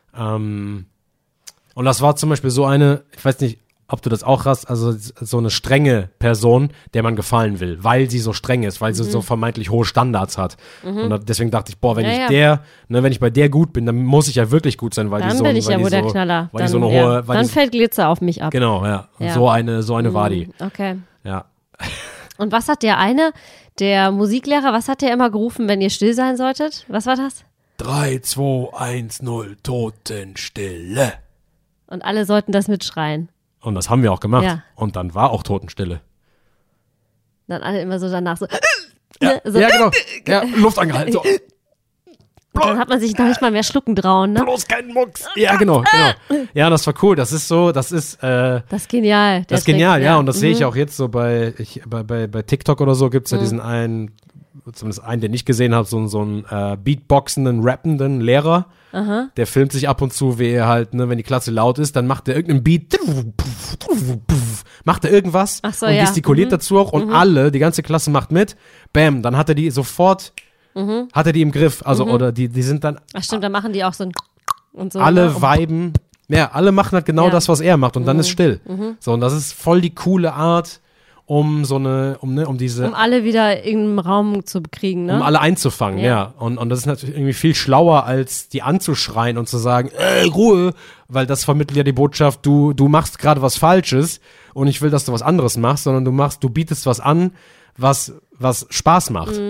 Und das war zum Beispiel so ich weiß nicht, ob du das auch hast, also so eine strenge Person, der man gefallen will, weil sie so streng ist, weil sie so vermeintlich hohe Standards hat. Und deswegen dachte ich, wenn ich bei der gut bin, dann muss ich ja wirklich gut sein, weil dann die so, bin ich ja wohl der Knaller. Dann fällt Glitzer auf mich ab. Genau, ja. Ja. So eine war die. Okay. Ja. Und was hat der Musiklehrer, was hat der immer gerufen, wenn ihr still sein solltet? Was war das? 3, 2, 1, 0, Totenstille. Und alle sollten das mitschreien. Und das haben wir auch gemacht. Ja. Und dann war auch Totenstille. Dann alle immer so danach so. Ja, so. Ja genau. Ja, Luft angehalten. So. Und dann hat man sich noch nicht mal mehr schlucken trauen, ne? Bloß keinen Mucks. Ja, genau. Ja, das war cool. Das ist genial. Das ist genial, ja. Und das sehe ich auch jetzt so bei TikTok oder so, gibt es ja diesen zumindest einen, den ich gesehen habe, so einen beatboxenden, rappenden Lehrer. Aha. Der filmt sich ab und zu, wie er halt, wenn die Klasse laut ist, dann macht er irgendeinen Beat, macht er irgendwas und gestikuliert dazu auch und die ganze Klasse macht mit. Bam, dann hat er die sofort, hat er die im Griff. Also, oder die sind dann. Ach stimmt, dann machen die auch so ein und so. Alle viben, alle machen halt genau das, was er macht und dann ist still. So, und das ist voll die coole Art, um alle wieder in einen Raum zu kriegen, ne? Um alle einzufangen, ja. Und das ist natürlich irgendwie viel schlauer, als die anzuschreien und zu sagen, Ruhe, weil das vermittelt ja die Botschaft, du machst gerade was Falsches und ich will, dass du was anderes machst, sondern du bietest was an, was Spaß macht.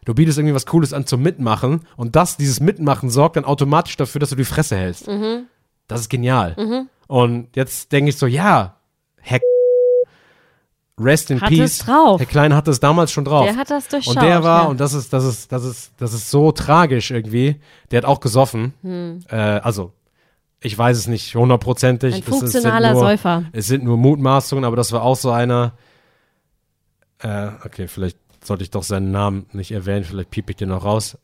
Du bietest irgendwie was Cooles an zum Mitmachen und dieses Mitmachen sorgt dann automatisch dafür, dass du die Fresse hältst. Das ist genial. Und jetzt denke ich so, ja, Herr Rest in Hat Peace. es drauf. Herr Klein hat das damals schon drauf. Der hat das durchschaut. Und der war, ja. und das ist so tragisch irgendwie, der hat auch gesoffen. Also, ich weiß es nicht hundertprozentig. Ein funktionaler Säufer. Es sind nur Mutmaßungen, aber das war auch so einer, okay, vielleicht sollte ich doch seinen Namen nicht erwähnen, vielleicht piep ich den noch raus.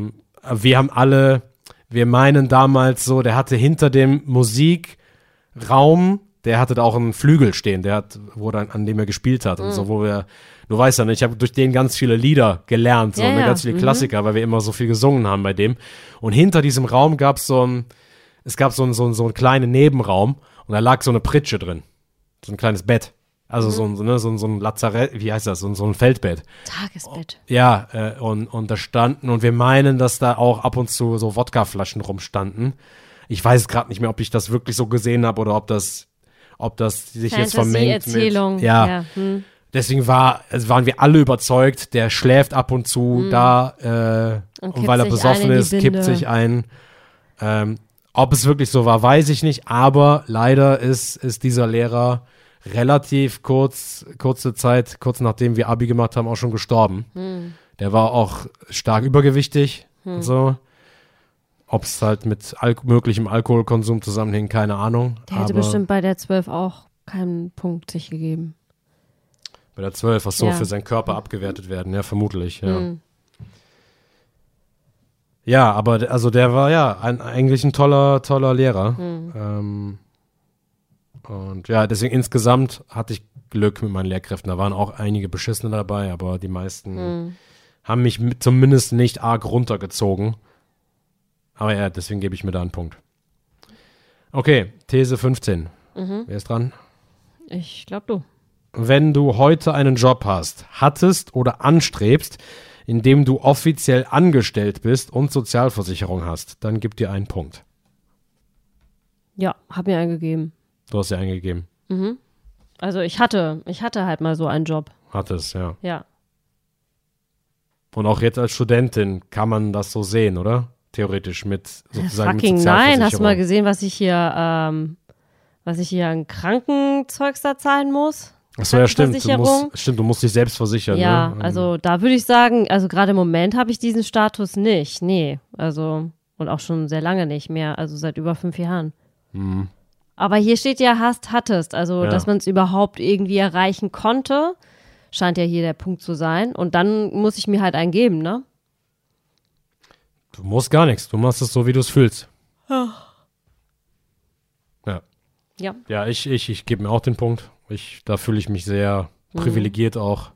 Wir meinen damals so, der hatte hinter dem Musikraum, der hatte da auch einen Flügel stehen, an dem er gespielt hat und so, du weißt ja nicht, ich habe durch den ganz viele Lieder gelernt, ganz viele Klassiker, weil wir immer so viel gesungen haben bei dem. Und hinter diesem Raum gab es so einen kleinen Nebenraum und da lag so eine Pritsche drin, so ein kleines Bett. Also so ein Lazarett, wie heißt das, so ein Feldbett. Tagesbett. Ja, und da standen, und wir meinen, dass da auch ab und zu so Wodkaflaschen rumstanden. Ich weiß gerade nicht mehr, ob ich das wirklich so gesehen habe oder ob das sich jetzt vermengt mit. Ja. Deswegen waren wir alle überzeugt, der schläft ab und zu da und weil er besoffen ist, kippt sich ein. Ob es wirklich so war, weiß ich nicht, aber leider ist dieser Lehrer relativ kurz nachdem wir Abi gemacht haben, auch schon gestorben. Der war auch stark übergewichtig und so. Ob es halt mit möglichem Alkoholkonsum zusammenhängt, keine Ahnung. Der hätte bestimmt bei der 12 auch keinen Punkt sich gegeben. Bei der 12, was so für seinen Körper abgewertet werden, ja, vermutlich, ja. Ja, aber also der war eigentlich ein toller Lehrer. Und ja, deswegen insgesamt hatte ich Glück mit meinen Lehrkräften. Da waren auch einige Beschissene dabei, aber die meisten haben mich zumindest nicht arg runtergezogen. Aber ja, deswegen gebe ich mir da einen Punkt. Okay, These 15. Wer ist dran? Ich glaube du. Wenn du heute einen Job hast, hattest oder anstrebst, in dem du offiziell angestellt bist und Sozialversicherung hast, dann gib dir einen Punkt. Ja, hab mir einen gegeben. Du hast ja eingegeben. Also ich hatte halt mal so einen Job. Hattest, ja. Ja. Und auch jetzt als Studentin kann man das so sehen, oder? Theoretisch mit sozusagen Fucking mit Sozialversicherung. nein, hast du mal gesehen, was ich hier an Krankenzeugs da zahlen muss? Achso, ja, stimmt. Du musst dich selbst versichern. Ja, ne? Also da würde ich sagen, also gerade im Moment habe ich diesen Status nicht. Nee, also und auch schon sehr lange nicht mehr, also seit über 5 Jahren. Aber hier steht ja hattest, also dass man es überhaupt irgendwie erreichen konnte, scheint ja hier der Punkt zu sein. Und dann muss ich mir halt einen geben, ne? Du musst gar nichts, du machst es so, wie du es fühlst. Ja. Ja, ich gebe mir auch den Punkt. Da fühle ich mich sehr privilegiert auch.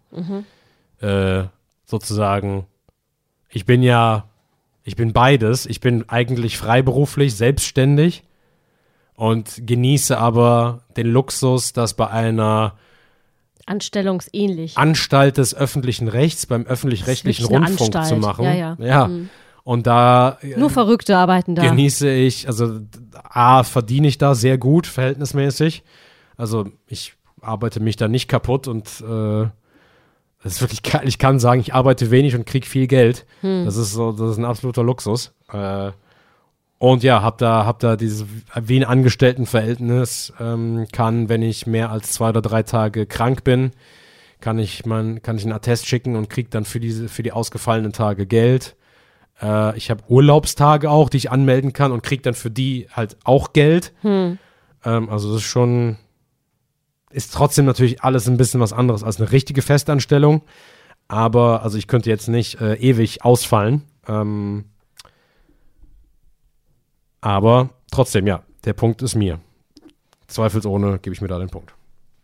Sozusagen, ich bin beides. Ich bin eigentlich freiberuflich, selbstständig und genieße aber den Luxus, dass bei einer anstellungsähnlich Anstalt des öffentlichen Rechts, beim öffentlich-rechtlichen Rundfunk Anstalt. zu machen. Ja. Und da nur Verrückte arbeiten da. Genieße ich, also A, verdiene ich da sehr gut, verhältnismäßig. Also ich arbeite mich da nicht kaputt und das ist wirklich geil. Ich kann sagen, ich arbeite wenig und kriege viel Geld. Das ist ein absoluter Luxus. Und ja, hab da dieses wie ein Angestelltenverhältnis, kann, wenn ich mehr als 2 oder 3 Tage krank bin, kann ich einen Attest schicken und kriege dann für die ausgefallenen Tage Geld. Ich habe Urlaubstage auch, die ich anmelden kann und kriege dann für die halt auch Geld. Also das ist trotzdem natürlich alles ein bisschen was anderes als eine richtige Festanstellung. Aber also ich könnte jetzt nicht ewig ausfallen. Aber trotzdem, ja, der Punkt ist mir. Zweifelsohne gebe ich mir da den Punkt.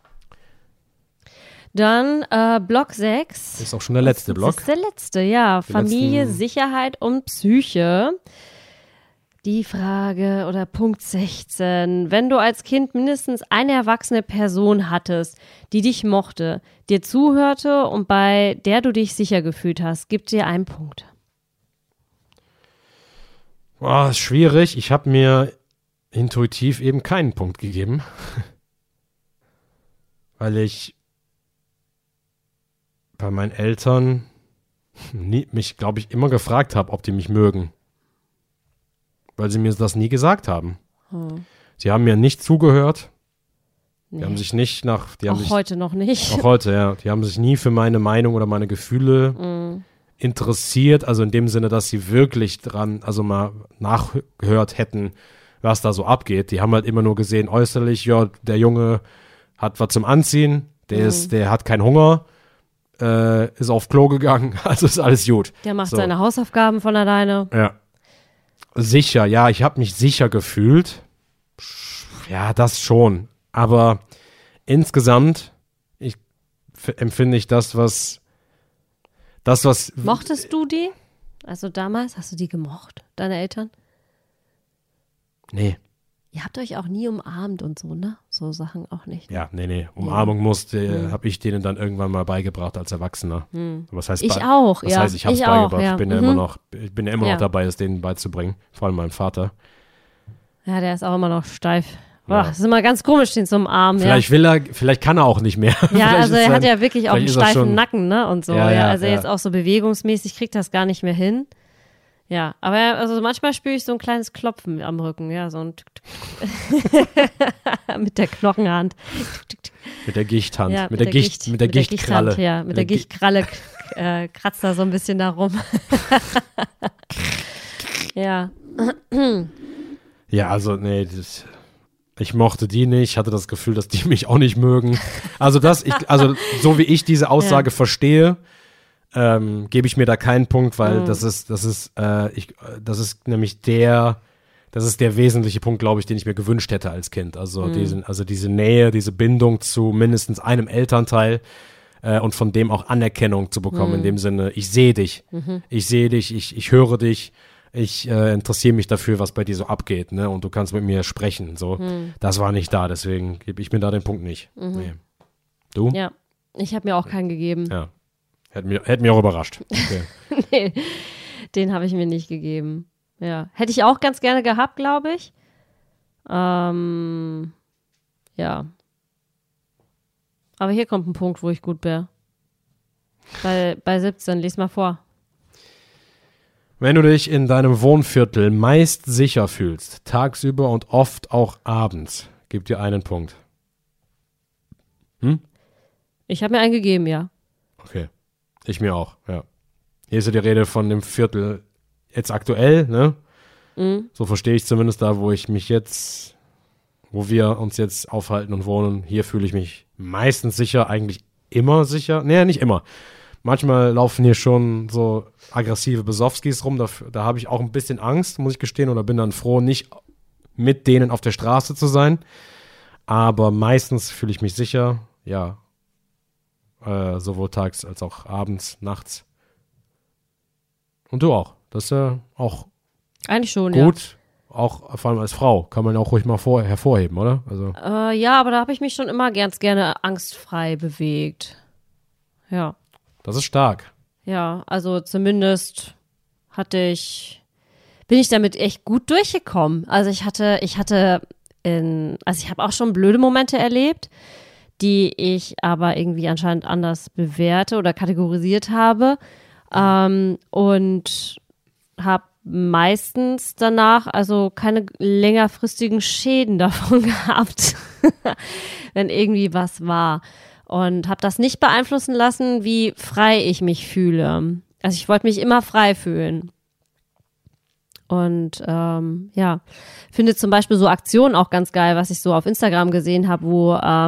Dann Block 6. Ist auch schon der letzte Block. Das ist der letzte, ja. Familie, Sicherheit und Psyche. Die Frage oder Punkt 16. Wenn du als Kind mindestens eine erwachsene Person hattest, die dich mochte, dir zuhörte und bei der du dich sicher gefühlt hast, gibt dir einen Punkt. Boah, ist schwierig. Ich habe mir intuitiv eben keinen Punkt gegeben. Weil ich bei meinen Eltern mich, glaube ich, immer gefragt habe, ob die mich mögen. Weil sie mir das nie gesagt haben. Sie haben mir nicht zugehört. Nee. Die haben sich nicht heute noch nicht. Auch heute, ja. Die haben sich nie für meine Meinung oder meine Gefühle interessiert. Also in dem Sinne, dass sie wirklich dran, also mal nachgehört hätten, was da so abgeht. Die haben halt immer nur gesehen, äußerlich, ja, der Junge hat was zum Anziehen, der hat keinen Hunger, ist auf Klo gegangen, also ist alles gut. Der macht seine Hausaufgaben von alleine. Ja. Sicher, ja, ich habe mich sicher gefühlt. Ja, das schon. Aber insgesamt empfinde ich das, was Mochtest du die? Also damals, hast du die gemocht, deine Eltern? Nee. Ihr habt euch auch nie umarmt und so, ne? So Sachen auch nicht. Ja, nee. Umarmung habe ich denen dann irgendwann mal beigebracht als Erwachsener. Was heißt ich auch, das ja. heißt, ich habe es auch, beigebracht. ja. Ich bin ja immer noch dabei, es denen beizubringen. Vor allem meinem Vater. Ja, der ist auch immer noch steif. Boah, Ja. das ist immer ganz komisch, den zu umarmen. Vielleicht kann er auch nicht mehr. Ja, also er hat ja wirklich auch einen vielleicht ist er steifen schon- Nacken, ne? Und so. Ja, Also ja. jetzt auch so bewegungsmäßig kriegt das gar nicht mehr hin. Ja, aber also manchmal spüre ich so ein kleines Klopfen am Rücken, ja, so ein mit der Knochenhand. Mit der Gichthand. Ja, mit der Gichtkralle. Gichthand, ja, mit der Gichtkralle kratzt er so ein bisschen da rum. Ja. Ja, also, ich mochte die nicht, hatte das Gefühl, dass die mich auch nicht mögen. Also so wie ich diese Aussage verstehe, gebe ich mir da keinen Punkt, weil das ist nämlich der wesentliche Punkt, glaube ich, den ich mir gewünscht hätte als Kind. Also diese Nähe, diese Bindung zu mindestens einem Elternteil und von dem auch Anerkennung zu bekommen, in dem Sinne, ich sehe dich, ich höre dich, ich interessiere mich dafür, was bei dir so abgeht, ne? Und du kannst mit mir sprechen. So, das war nicht da, deswegen gebe ich mir da den Punkt nicht. Nee. Du? Ja, ich habe mir auch keinen gegeben. Ja. Hätte mich auch überrascht. Okay. Nee, den habe ich mir nicht gegeben. Ja, hätte ich auch ganz gerne gehabt, glaube ich. Ja. Aber hier kommt ein Punkt, wo ich gut wäre. Bei 17, lies mal vor. Wenn du dich in deinem Wohnviertel meist sicher fühlst, tagsüber und oft auch abends, gib dir einen Punkt. Ich habe mir einen gegeben, ja. Okay. Ich mir auch, ja. Hier ist ja die Rede von dem Viertel jetzt aktuell, ne? So verstehe ich zumindest da, wo wir uns jetzt aufhalten und wohnen. Hier fühle ich mich meistens sicher, eigentlich immer sicher. Nee, nicht immer. Manchmal laufen hier schon so aggressive Besowskis rum. Da habe ich auch ein bisschen Angst, muss ich gestehen. Oder bin dann froh, nicht mit denen auf der Straße zu sein. Aber meistens fühle ich mich sicher, ja. Sowohl tags als auch abends, nachts. Und du auch. Das ist ja auch Eigentlich schon, gut. Auch vor allem als Frau. Kann man auch ruhig mal hervorheben, oder? Also. Ja, aber da habe ich mich schon immer ganz gerne angstfrei bewegt. Ja. Das ist stark. Ja, also zumindest bin ich damit echt gut durchgekommen. Also ich habe auch schon blöde Momente erlebt, die ich aber irgendwie anscheinend anders bewerte oder kategorisiert habe, und habe meistens danach also keine längerfristigen Schäden davon gehabt, wenn irgendwie was war. Und habe das nicht beeinflussen lassen, wie frei ich mich fühle. Also ich wollte mich immer frei fühlen. Und ja, finde zum Beispiel so Aktionen auch ganz geil, was ich so auf Instagram gesehen habe, wo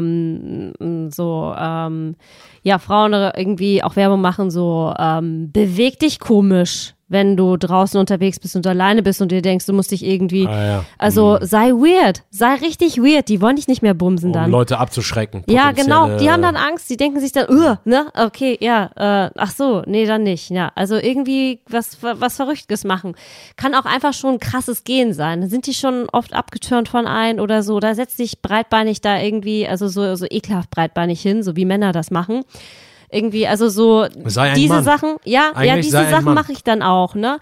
ja, Frauen irgendwie auch Werbung machen, so beweg dich komisch, wenn du draußen unterwegs bist und alleine bist und dir denkst, du musst dich irgendwie, also sei weird, sei richtig weird, die wollen dich nicht mehr bumsen dann. Um Leute abzuschrecken. Ja, genau, die haben dann Angst, die denken sich dann, ne, okay, ja, ach so, nee, dann nicht, ja, also irgendwie was Verrücktes machen. Kann auch einfach schon ein krasses Gehen sein, dann sind die schon oft abgetürnt von ein oder so, da setzt sich breitbeinig da irgendwie, also so ekelhaft breitbeinig hin, so wie Männer das machen. Irgendwie, also so diese Mann. Sachen, diese Sachen mache ich dann auch, ne?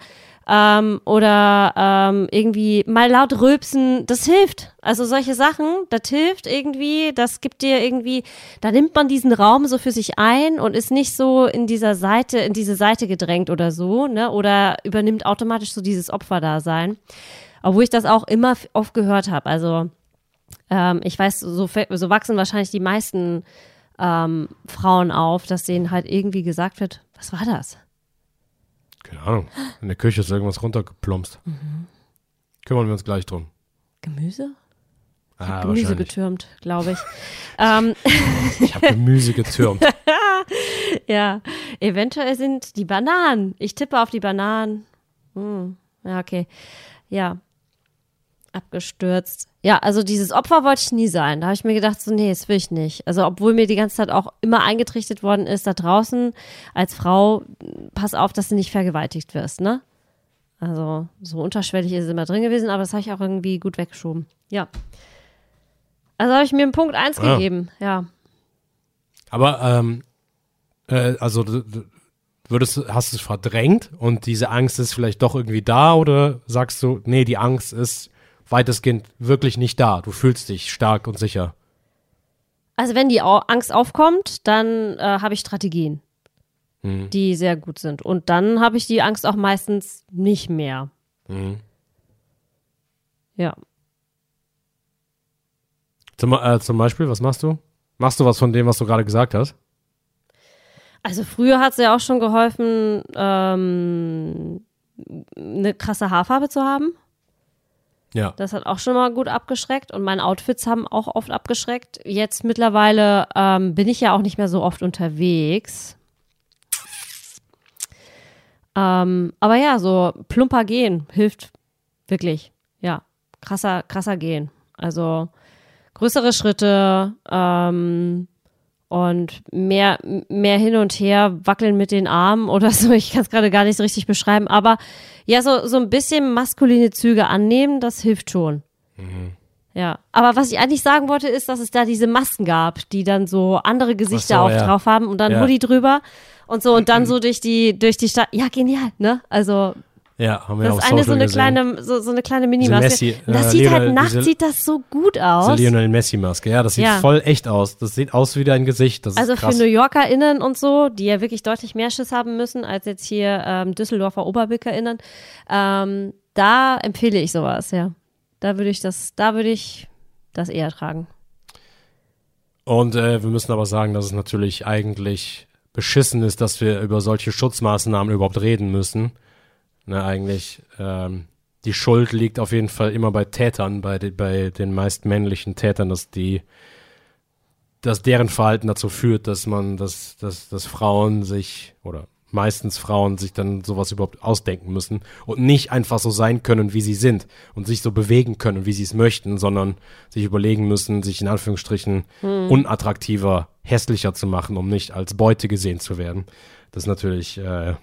oder irgendwie mal laut rülpsen, das hilft. Also solche Sachen, das hilft irgendwie, das gibt dir irgendwie, da nimmt man diesen Raum so für sich ein und ist nicht so in diese Seite gedrängt oder so, ne, oder übernimmt automatisch so dieses Opferdasein. Obwohl ich das auch immer oft gehört habe. Also ich weiß, so wachsen wahrscheinlich die meisten Frauen auf, dass denen halt irgendwie gesagt wird, was war das? Keine Ahnung. In der Küche ist irgendwas runtergeplumpst. Kümmern wir uns gleich drum. Gemüse? Ich habe Gemüse getürmt, glaube ich. Ich habe Gemüse getürmt. Ja, eventuell sind die Bananen. Ich tippe auf die Bananen. Ja, okay. Ja, abgestürzt. Ja, also dieses Opfer wollte ich nie sein. Da habe ich mir gedacht, so nee, das will ich nicht. Also obwohl mir die ganze Zeit auch immer eingetrichtert worden ist, da draußen als Frau, pass auf, dass du nicht vergewaltigt wirst, ne? Also so unterschwellig ist es immer drin gewesen, aber das habe ich auch irgendwie gut weggeschoben. Ja. Also habe ich mir einen Punkt 1 gegeben, ja. Aber, also hast du es verdrängt und diese Angst ist vielleicht doch irgendwie da oder sagst du, nee, die Angst ist weitestgehend wirklich nicht da. Du fühlst dich stark und sicher. Also wenn die Angst aufkommt, dann habe ich Strategien, die sehr gut sind. Und dann habe ich die Angst auch meistens nicht mehr. Ja. Zum Beispiel, was machst du? Machst du was von dem, was du gerade gesagt hast? Also früher hat es ja auch schon geholfen, eine krasse Haarfarbe zu haben. Ja. Das hat auch schon mal gut abgeschreckt und meine Outfits haben auch oft abgeschreckt. Jetzt mittlerweile bin ich ja auch nicht mehr so oft unterwegs. Aber ja, so plumper gehen hilft wirklich. Ja, krasser gehen. Also größere Schritte und mehr hin und her wackeln mit den Armen oder so. Ich kann es gerade gar nicht so richtig beschreiben, aber ja, so ein bisschen maskuline Züge annehmen, das hilft schon. Ja, aber was ich eigentlich sagen wollte, ist, dass es da diese Masken gab, die dann so andere Gesichter auch drauf haben und dann Hoodie drüber und so und dann so durch die Stadt. Ja, genial, ne? Also ja, haben wir das auf ist eine Social so eine kleine Minimaske. Das sieht halt nachts sieht das so gut aus. Diese Lionel Messi-Maske, ja, das sieht voll echt aus. Das sieht aus wie dein Gesicht. Das ist also krass. für New YorkerInnen und so, die ja wirklich deutlich mehr Schiss haben müssen, als jetzt hier Düsseldorfer OberbürgerInnen, da empfehle ich sowas, ja. Da würde ich das eher tragen. Und wir müssen aber sagen, dass es natürlich eigentlich beschissen ist, dass wir über solche Schutzmaßnahmen überhaupt reden müssen. Ne, eigentlich, die Schuld liegt auf jeden Fall immer bei Tätern, bei den meist männlichen Tätern, dass deren Verhalten dazu führt, dass Frauen sich, oder meistens Frauen sich dann sowas überhaupt ausdenken müssen und nicht einfach so sein können, wie sie sind und sich so bewegen können, wie sie es möchten, sondern sich überlegen müssen, sich in Anführungsstrichen unattraktiver, hässlicher zu machen, um nicht als Beute gesehen zu werden. Das ist natürlich,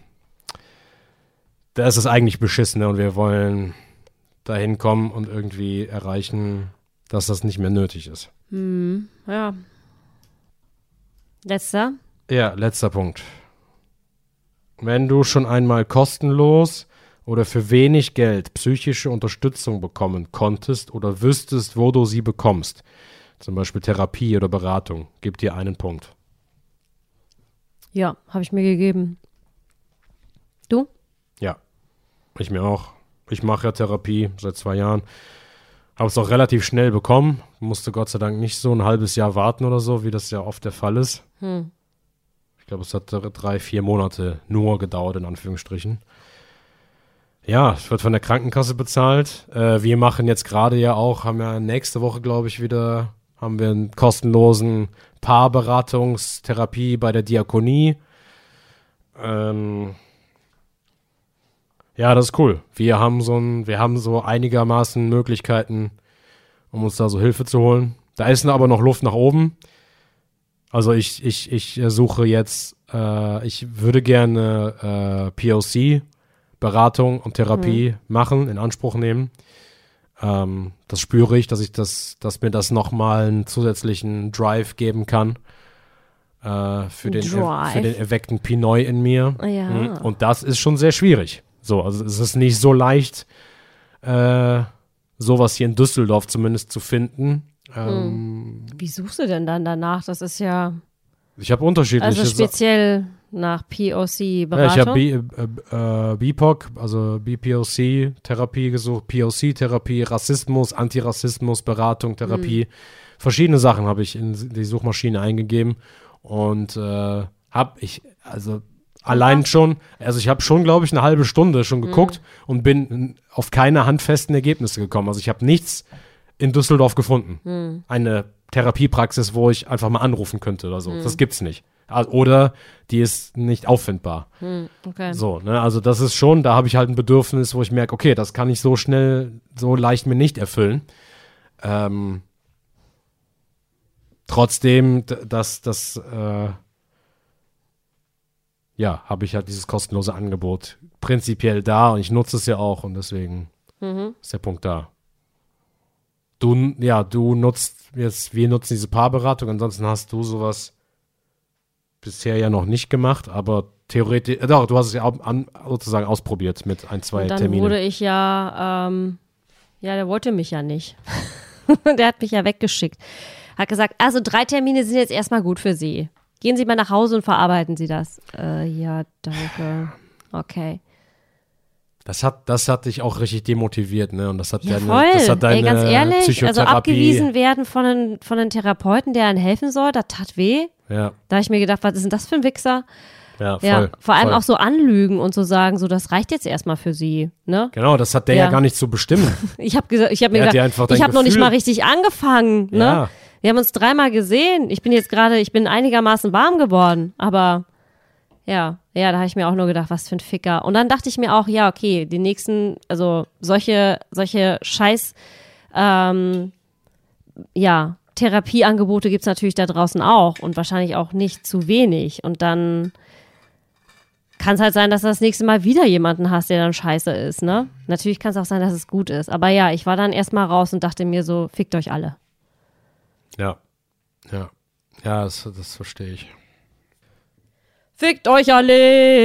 da ist es eigentlich beschissen, ne? Und wir wollen dahin kommen und irgendwie erreichen, dass das nicht mehr nötig ist. Ja. Letzter? Ja, letzter Punkt. Wenn du schon einmal kostenlos oder für wenig Geld psychische Unterstützung bekommen konntest oder wüsstest, wo du sie bekommst, zum Beispiel Therapie oder Beratung, gib dir einen Punkt. Ja, habe ich mir gegeben. Du? Ja, ich mir auch. Ich mache ja Therapie seit 2 Jahren. Habe es auch relativ schnell bekommen. Musste Gott sei Dank nicht so ein halbes Jahr warten oder so, wie das ja oft der Fall ist. Ich glaube, es hat 3-4 Monate nur gedauert, in Anführungsstrichen. Ja, es wird von der Krankenkasse bezahlt. Wir machen jetzt gerade ja auch, haben ja nächste Woche, glaube ich, haben wir einen kostenlosen Paarberatungstherapie bei der Diakonie. Ja, das ist cool. Wir haben so einigermaßen Möglichkeiten, um uns da so Hilfe zu holen. Da ist aber noch Luft nach oben. Also ich suche jetzt, ich würde gerne POC, Beratung und Therapie machen, in Anspruch nehmen. Das spüre ich, dass mir das nochmal einen zusätzlichen Drive geben kann. Für den erweckten Pinoi in mir. Ja. Und das ist schon sehr schwierig. So, also es ist nicht so leicht, sowas hier in Düsseldorf zumindest zu finden. Wie suchst du denn dann danach? Das ist ja Ich habe unterschiedliche also speziell nach POC-Beratung. ich habe BIPOC, also BPOC-Therapie gesucht, POC-Therapie, Rassismus, Antirassismus, Beratung, Therapie. Verschiedene Sachen habe ich in die Suchmaschine eingegeben und allein schon, also ich habe schon, glaube ich, eine halbe Stunde schon geguckt und bin auf keine handfesten Ergebnisse gekommen. Also ich habe nichts in Düsseldorf gefunden. Eine Therapiepraxis, wo ich einfach mal anrufen könnte oder so. Das gibt's nicht. Oder die ist nicht auffindbar. Okay. So, ne, also das ist schon, da habe ich halt ein Bedürfnis, wo ich merke, okay, das kann ich so schnell, so leicht mir nicht erfüllen. Trotzdem, habe ich halt dieses kostenlose Angebot prinzipiell da und ich nutze es ja auch und deswegen ist der Punkt da. Du nutzt jetzt, wir nutzen diese Paarberatung, ansonsten hast du sowas bisher ja noch nicht gemacht, aber theoretisch, doch, du hast es ja sozusagen ausprobiert mit 1, 2 dann Terminen. wurde ich der wollte mich ja nicht. Der hat mich ja weggeschickt. Hat gesagt, also 3 Termine sind jetzt erstmal gut für Sie. Gehen Sie mal nach Hause und verarbeiten Sie das. Ja, danke. Okay. Das hat dich auch richtig demotiviert, ne? Und das hat voll. deine Ganz ehrlich, Psychotherapie. also abgewiesen werden von einem Therapeuten, der einem helfen soll, das tat weh. Ja. Da habe ich mir gedacht, was ist denn das für ein Wichser? Ja, voll. Ja, vor allem voll. auch so anlügen und so sagen, so das reicht jetzt erstmal für Sie, ne? Genau, das hat der ja gar nicht zu bestimmen. Ich habe mir hat dir gedacht, einfach dein ich habe noch nicht Gefühl- mal richtig angefangen, ne? Ja. Wir haben uns 3-mal gesehen. Ich bin einigermaßen warm geworden, aber ja, da habe ich mir auch nur gedacht, was für ein Ficker. Und dann dachte ich mir auch, ja, okay, die nächsten, also solche Scheiß, Therapieangebote gibt es natürlich da draußen auch und wahrscheinlich auch nicht zu wenig. Und dann kann es halt sein, dass du das nächste Mal wieder jemanden hast, der dann scheiße ist, ne? Natürlich kann es auch sein, dass es gut ist. Aber ja, ich war dann erstmal raus und dachte mir so, fickt euch alle. Ja, das verstehe ich. Fickt euch alle!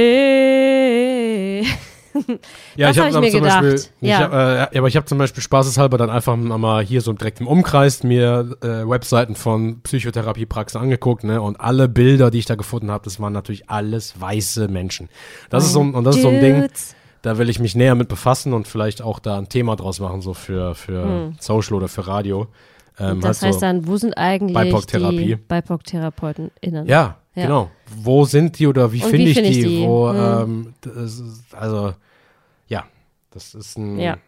Ja, Das ich hab habe ich mir gedacht. aber ich habe zum Beispiel spaßeshalber dann einfach mal hier so direkt im Umkreis mir Webseiten von Psychotherapiepraxen angeguckt, ne? Und alle Bilder, die ich da gefunden habe, das waren natürlich alles weiße Menschen. Das ist so ein Ding, da will ich mich näher mit befassen und vielleicht auch da ein Thema draus machen, so für Social oder für Radio. Das heißt dann, wo sind eigentlich BIPOC-Therapie. die BIPOC-TherapeutInnen? Ja, genau. Wo sind die oder wie finde ich die? Das ist ein... Ja.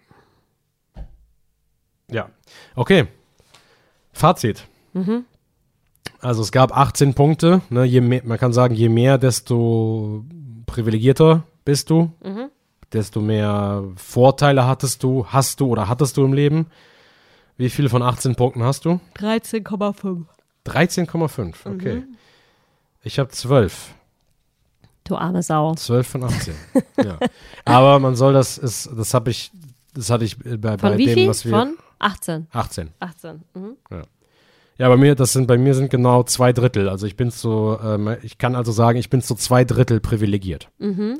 Ja, okay. Fazit. Also es gab 18 Punkte. Ne? Man kann sagen, je mehr, desto privilegierter bist du. Desto mehr Vorteile hattest du im Leben. Wie viele von 18 Punkten hast du? 13,5. 13,5, okay. Ich habe 12. Du arme Sau. 12 von 18. Ja. Aber man soll das hatte ich bei Von wie dem, viel? was wir... Von 18. 18. 18. Ja, bei mir sind genau 2/3. Also ich bin so, ich kann also sagen, ich bin so 2/3 privilegiert.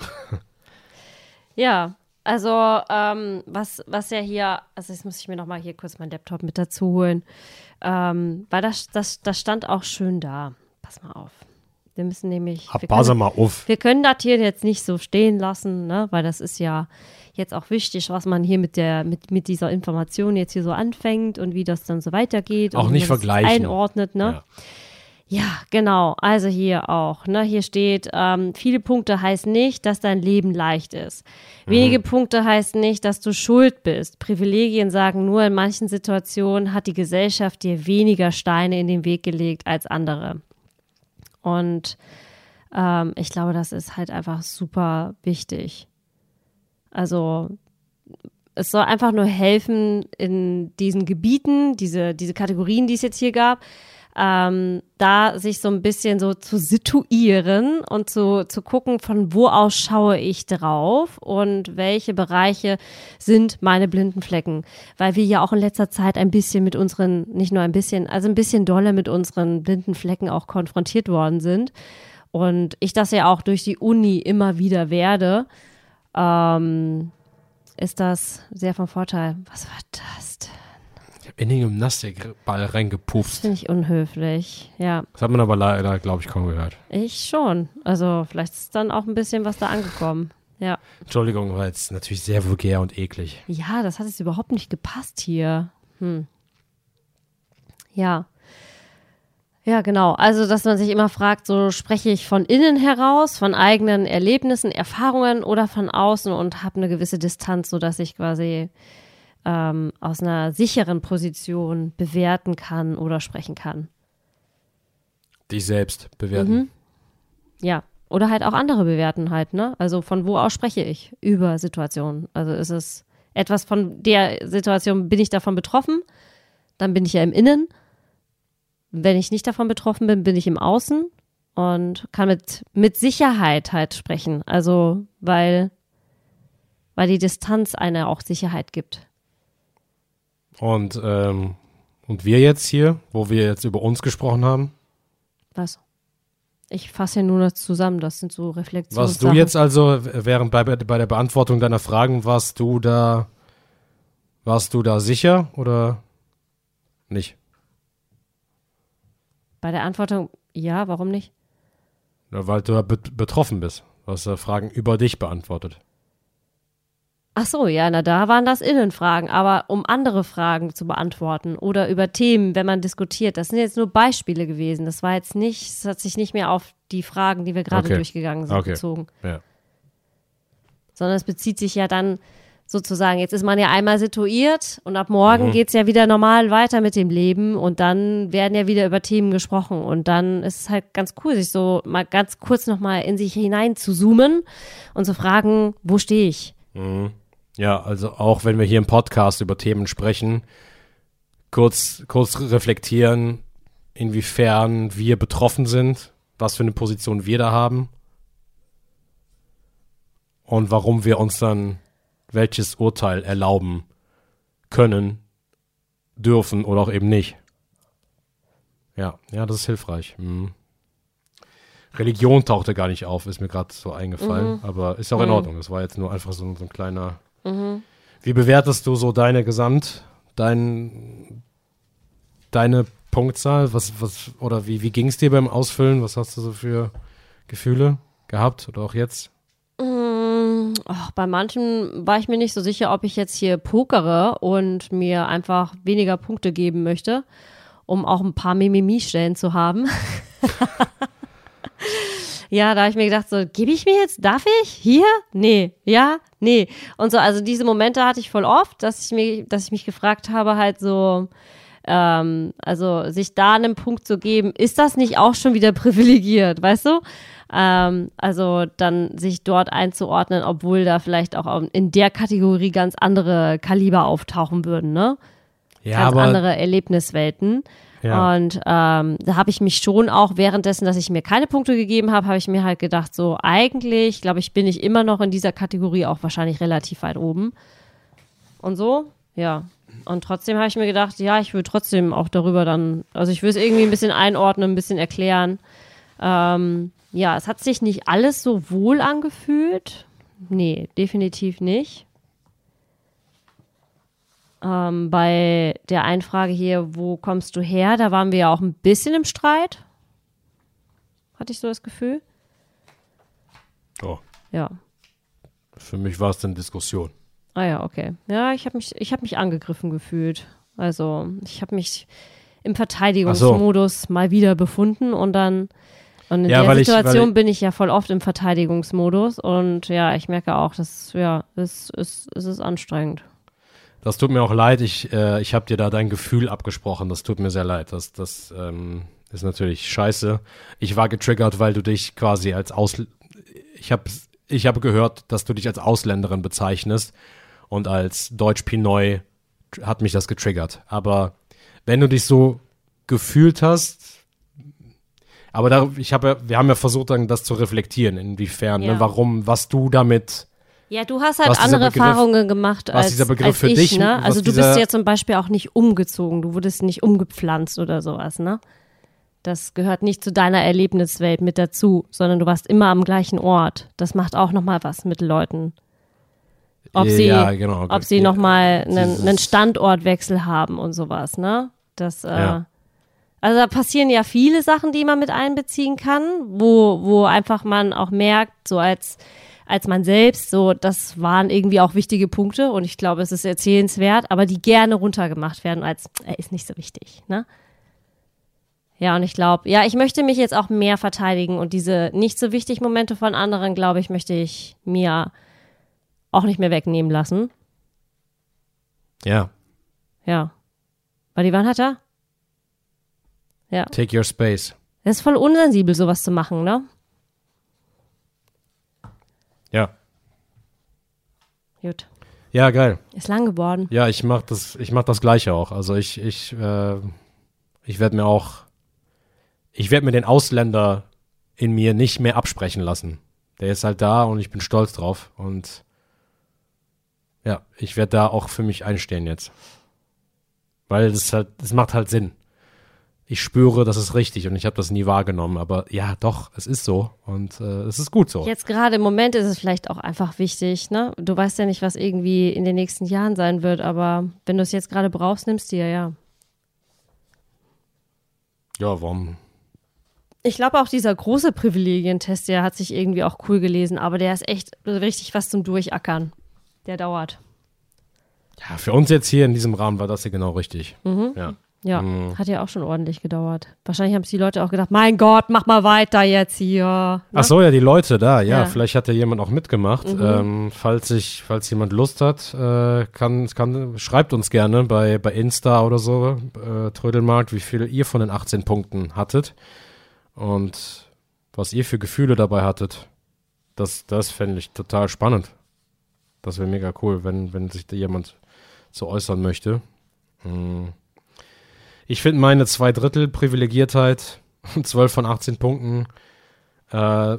Ja, also was ja hier, also jetzt muss ich mir noch mal hier kurz meinen Laptop mit dazu holen, weil das stand auch schön da. Pass mal auf. Wir müssen nämlich, Pass mal auf. wir können das hier jetzt nicht so stehen lassen, ne, weil das ist ja jetzt auch wichtig, was man hier mit dieser Information jetzt hier so anfängt und wie das dann so weitergeht. Auch und nicht wie man das vergleichen. einordnet, ne? Ja, genau. Also hier auch. Ne? Hier steht, viele Punkte heißt nicht, dass dein Leben leicht ist. Wenige Punkte heißt nicht, dass du schuld bist. Privilegien sagen nur, in manchen Situationen hat die Gesellschaft dir weniger Steine in den Weg gelegt als andere. Und ich glaube, das ist halt einfach super wichtig. Also es soll einfach nur helfen in diesen Gebieten, diese Kategorien, die es jetzt hier gab, da sich so ein bisschen so zu situieren und zu gucken, von wo aus schaue ich drauf und welche Bereiche sind meine blinden Flecken. Weil wir ja auch in letzter Zeit ein bisschen mit unseren, nicht nur ein bisschen, also ein bisschen doller mit unseren blinden Flecken auch konfrontiert worden sind. Und ich das ja auch durch die Uni immer wieder werde. ist das sehr von Vorteil. Was war das denn? Ich habe in den Gymnastikball reingepufft. Das finde ich unhöflich, ja. Das hat man aber leider, glaube ich, kaum gehört. Ich schon. Also vielleicht ist dann auch ein bisschen was da angekommen. Ja. Entschuldigung, war jetzt natürlich sehr vulgär und eklig. Ja, das hat jetzt überhaupt nicht gepasst hier. Ja. Ja, genau. Also, dass man sich immer fragt, so spreche ich von innen heraus, von eigenen Erlebnissen, Erfahrungen oder von außen und habe eine gewisse Distanz, sodass ich quasi aus einer sicheren Position bewerten kann oder sprechen kann. Dich selbst bewerten. Ja. Oder halt auch andere bewerten halt, ne? Also von wo aus spreche ich über Situationen? Also ist es etwas von der Situation, bin ich davon betroffen? Dann bin ich ja im Innen. Wenn ich nicht davon betroffen bin, bin ich im Außen und kann mit Sicherheit halt sprechen. Also weil die Distanz einer auch Sicherheit gibt. Und wir jetzt hier, wo wir jetzt über uns gesprochen haben? Was? Ich fasse ja nur das zusammen, das sind so Reflexionen. Warst du jetzt also, während bei der Beantwortung deiner Fragen, warst du da sicher oder nicht? Bei der Antwortung, ja, warum nicht? Ja, weil du betroffen bist. Du hast ja Fragen über dich beantwortet. Ach so, ja, na da waren das Innenfragen, aber um andere Fragen zu beantworten oder über Themen, wenn man diskutiert, das sind jetzt nur Beispiele gewesen. Das war jetzt nicht, es hat sich nicht mehr auf die Fragen, die wir gerade durchgegangen sind, bezogen. Ja. Sondern es bezieht sich ja dann sozusagen, jetzt ist man ja einmal situiert und ab morgen geht's ja wieder normal weiter mit dem Leben und dann werden ja wieder über Themen gesprochen und dann ist es halt ganz cool, sich so mal ganz kurz nochmal in sich hinein zu zoomen und zu fragen, wo stehe ich? Ja, also auch wenn wir hier im Podcast über Themen sprechen, kurz reflektieren, inwiefern wir betroffen sind, was für eine Position wir da haben und warum wir uns dann welches Urteil erlauben können, dürfen oder auch eben nicht. Ja, das ist hilfreich. Religion tauchte gar nicht auf, ist mir gerade so eingefallen, aber ist auch in Ordnung. Das war jetzt nur einfach so ein kleiner. Wie bewertest du so deine deine Punktzahl? Oder wie ging es dir beim Ausfüllen? Was hast du so für Gefühle gehabt oder auch jetzt? Bei manchen war ich mir nicht so sicher, ob ich jetzt hier pokere und mir einfach weniger Punkte geben möchte, um auch ein paar Mimimi-Stellen zu haben. Ja, da habe ich mir gedacht, so, gebe ich mir jetzt, darf ich? Hier? Nee, ja, nee. Und so, also diese Momente hatte ich voll oft, dass ich mich gefragt habe, halt so, also sich da einen Punkt zu geben, ist das nicht auch schon wieder privilegiert, weißt du? Also dann sich dort einzuordnen, obwohl da vielleicht auch in der Kategorie ganz andere Kaliber auftauchen würden, ne? Ja, ganz andere Erlebniswelten. Ja. Und da habe ich mich schon auch währenddessen, dass ich mir keine Punkte gegeben habe, habe ich mir halt gedacht, so eigentlich, glaube ich, bin ich immer noch in dieser Kategorie auch wahrscheinlich relativ weit oben. Und so, ja. Und trotzdem habe ich mir gedacht, ja, ich würde trotzdem auch darüber dann, also ich will es irgendwie ein bisschen einordnen, ein bisschen erklären. Ja, es hat sich nicht alles so wohl angefühlt. Nee, definitiv nicht. Bei der einen Frage hier, wo kommst du her? Da waren wir ja auch ein bisschen im Streit. Hatte ich so das Gefühl. Oh. Ja. Für mich war es dann Diskussion. Ah ja, okay. Ja, ich hab mich angegriffen gefühlt. Also ich habe mich im Verteidigungsmodus mal wieder befunden und in der Situation bin ich ja voll oft im Verteidigungsmodus und ja, ich merke auch, dass es ist anstrengend. Das tut mir auch leid, ich habe dir da dein Gefühl abgesprochen, das tut mir sehr leid, das ist natürlich scheiße. Ich war getriggert, weil du dich quasi als ich habe gehört, dass du dich als Ausländerin bezeichnest und als Deutsch-Pinoi hat mich das getriggert. Aber wenn du dich so gefühlt hast, aber wir haben ja versucht, dann das zu reflektieren, inwiefern, ja. Ne, warum, was du damit. Ja, du hast halt andere Erfahrungen gemacht als dieser Begriff als für ich, dich, ne? Also du bist ja zum Beispiel auch nicht umgezogen, du wurdest nicht umgepflanzt oder sowas, ne? Das gehört nicht zu deiner Erlebniswelt mit dazu, sondern du warst immer am gleichen Ort. Das macht auch nochmal was mit Leuten. ob sie, ja, genau. ob sie nochmal einen Standortwechsel haben und sowas, ne? Das, Ja. also da passieren ja viele Sachen, die man mit einbeziehen kann, wo einfach man auch merkt, so als man selbst, so, das waren irgendwie auch wichtige Punkte und ich glaube, es ist erzählenswert, aber die gerne runtergemacht werden als, ist nicht so wichtig, ne? Ja, und ich glaube, ja, ich möchte mich jetzt auch mehr verteidigen und diese nicht so wichtigen Momente von anderen, glaube ich, möchte ich mir auch nicht mehr wegnehmen lassen. Ja. Ja. Weil die waren halt da. Ja. Take your space. Das ist voll unsensibel, sowas zu machen, ne? Ja. Gut. Ja, geil. Ist lang geworden. Ja, ich mach das Gleiche auch. Also ich werde mir den Ausländer in mir nicht mehr absprechen lassen. Der ist halt da und ich bin stolz drauf. Und ja, ich werde da auch für mich einstehen jetzt. Weil das macht halt Sinn. Ich spüre, das ist richtig und ich habe das nie wahrgenommen. Aber ja, doch, es ist so und es ist gut so. Jetzt gerade im Moment ist es vielleicht auch einfach wichtig, ne? Du weißt ja nicht, was irgendwie in den nächsten Jahren sein wird, aber wenn du es jetzt gerade brauchst, nimmst du ja. Ja, warum? Ich glaube auch dieser große Privilegientest, der hat sich irgendwie auch cool gelesen, aber der ist echt richtig was zum Durchackern. Der dauert. Ja, für uns jetzt hier in diesem Rahmen war das hier genau richtig. Ja. Ja, hat ja auch schon ordentlich gedauert. Wahrscheinlich haben sich die Leute auch gedacht, mein Gott, mach mal weiter jetzt hier. Ne? Ach so, ja, die Leute da, ja, Ja. vielleicht hat ja jemand auch mitgemacht. Falls jemand Lust hat, schreibt uns gerne bei Insta oder so, Trödelmarkt, wie viel ihr von den 18 Punkten hattet und was ihr für Gefühle dabei hattet. Das fände ich total spannend. Das wäre mega cool, wenn sich da jemand so äußern möchte. Ich finde meine 2/3 Privilegiertheit, 12 von 18 Punkten, Ja,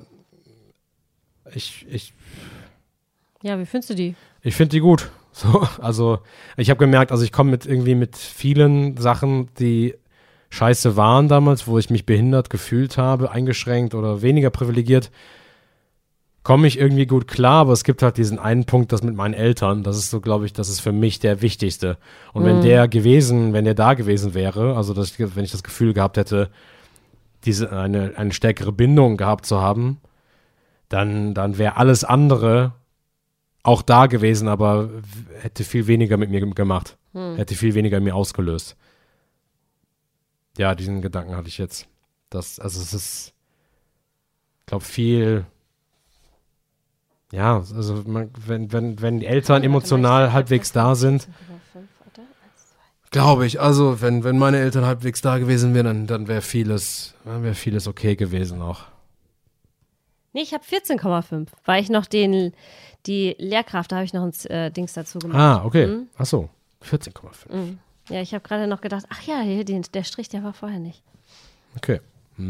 wie findest du die? ich finde die gut. So, also ich habe gemerkt, also ich komme mit vielen Sachen, die scheiße waren damals, wo ich mich behindert gefühlt habe, eingeschränkt oder weniger privilegiert, komme ich irgendwie gut klar, aber es gibt halt diesen einen Punkt, das mit meinen Eltern, das ist so, glaube ich, das ist für mich der wichtigste. Und wenn der da gewesen wäre, also wenn ich das Gefühl gehabt hätte, eine stärkere Bindung gehabt zu haben, dann wäre alles andere auch da gewesen, aber hätte viel weniger mit mir gemacht. Hätte viel weniger in mir ausgelöst. Ja, diesen Gedanken hatte ich jetzt. Es ist, ich glaube, viel. Ja, also wenn die Eltern emotional halbwegs da sind, glaube ich, also wenn meine Eltern halbwegs da gewesen wären, dann wäre vieles okay gewesen auch. Nee, ich habe 14,5, weil ich noch die Lehrkraft, da habe ich noch ein Dings dazu gemacht. Ah, okay. Ach so, 14,5. Ja, ich habe gerade noch gedacht, ach ja, hier, der Strich, der war vorher nicht. Okay.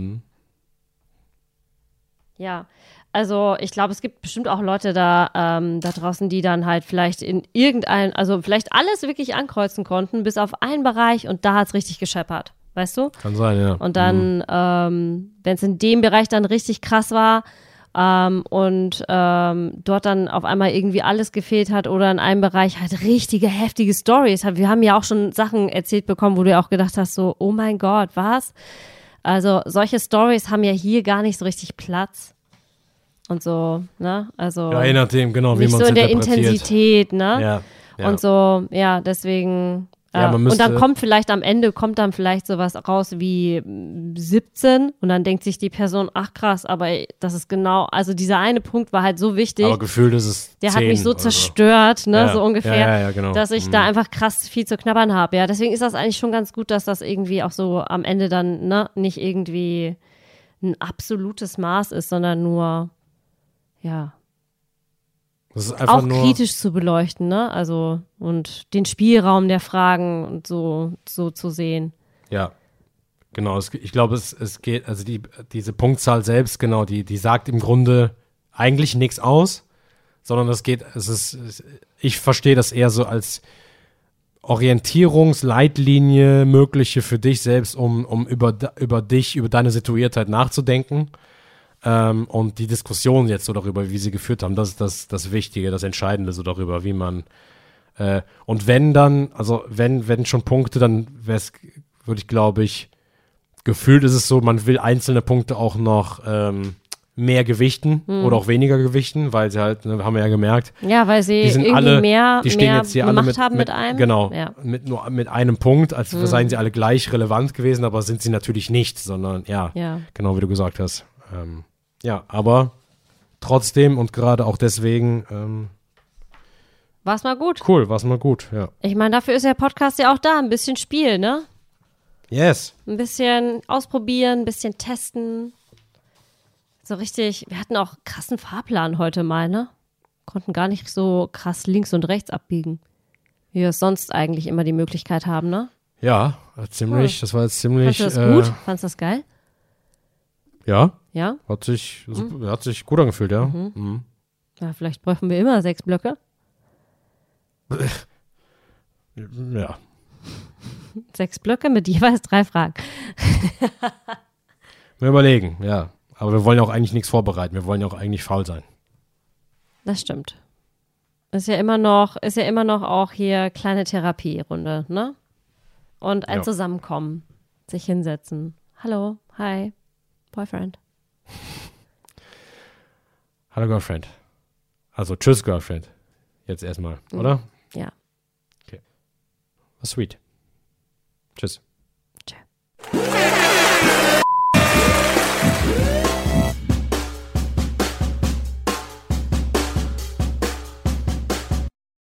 Ja, also ich glaube, es gibt bestimmt auch Leute da draußen, die dann halt vielleicht vielleicht alles wirklich ankreuzen konnten, bis auf einen Bereich und da hat es richtig gescheppert, weißt du? Kann sein, ja. Und dann, wenn es in dem Bereich dann richtig krass war und dort dann auf einmal irgendwie alles gefehlt hat oder in einem Bereich halt richtige, heftige Storys. Wir haben ja auch schon Sachen erzählt bekommen, wo du ja auch gedacht hast, so, oh mein Gott, was? Also solche Storys haben ja hier gar nicht so richtig Platz. Und so, ne? Also Ja, je nachdem, genau, wie nicht man so es in der interpretiert. Intensität, ne? Ja. Und so, ja, deswegen. Ja, man und dann müsste- kommt vielleicht sowas raus wie 17 und dann denkt sich die Person, ach krass, aber das ist genau, also dieser eine Punkt war halt so wichtig. Aber gefühlt ist es Der 10 hat mich so oder zerstört, ne, Ja. so ungefähr, Ja, genau. dass ich da einfach krass viel zu knabbern habe. Ja, deswegen ist das eigentlich schon ganz gut, dass das irgendwie auch so am Ende dann, ne, nicht irgendwie ein absolutes Maß ist, sondern nur, ja, Das ist einfach auch nur, kritisch zu beleuchten, ne, also und den Spielraum der Fragen und so zu sehen. Ja, genau. Ich glaube, es geht, also diese Punktzahl selbst, genau, die sagt im Grunde eigentlich nichts aus, sondern ich verstehe das eher so als Orientierungsleitlinie mögliche für dich selbst, um über deine Situiertheit nachzudenken. Und die Diskussion jetzt so darüber, wie sie geführt haben, das ist das Wichtige, das Entscheidende so darüber, wie man und wenn dann, also wenn schon Punkte, dann würde ich, glaube ich, gefühlt ist es so, man will einzelne Punkte auch noch mehr gewichten oder auch weniger gewichten, weil sie halt, ne, haben wir ja gemerkt. Ja, weil sie irgendwie die stehen jetzt hier alle mit einem. Genau, ja. mit einem Punkt, als seien sie alle gleich relevant gewesen, aber sind sie natürlich nicht, sondern ja. Genau wie du gesagt hast. Ja, aber trotzdem und gerade auch deswegen war's mal gut. Cool, war's mal gut, ja. Ich meine, dafür ist der Podcast ja auch da, ein bisschen Spiel, ne? Yes. Ein bisschen ausprobieren, ein bisschen testen. So richtig, wir hatten auch krassen Fahrplan heute mal, ne? Konnten gar nicht so krass links und rechts abbiegen, wie wir es sonst eigentlich immer die Möglichkeit haben, ne? Ja, ziemlich, das war jetzt ziemlich. Fandest du das gut? Fandest du das geil? Ja. Ja? Hat sich gut angefühlt, ja. Ja, vielleicht brauchen wir immer 6 Blöcke. Ja. 6 Blöcke mit jeweils 3 Fragen. Wir überlegen, ja. Aber wir wollen ja auch eigentlich nichts vorbereiten. Wir wollen ja auch eigentlich faul sein. Das stimmt. Ist ja immer noch auch hier kleine Therapierunde, ne? Und ein Zusammenkommen. Sich hinsetzen. Hallo, hi, Boyfriend. Hallo Girlfriend. Also tschüss Girlfriend. Jetzt erstmal, oder? Ja. Okay. War sweet. Tschüss.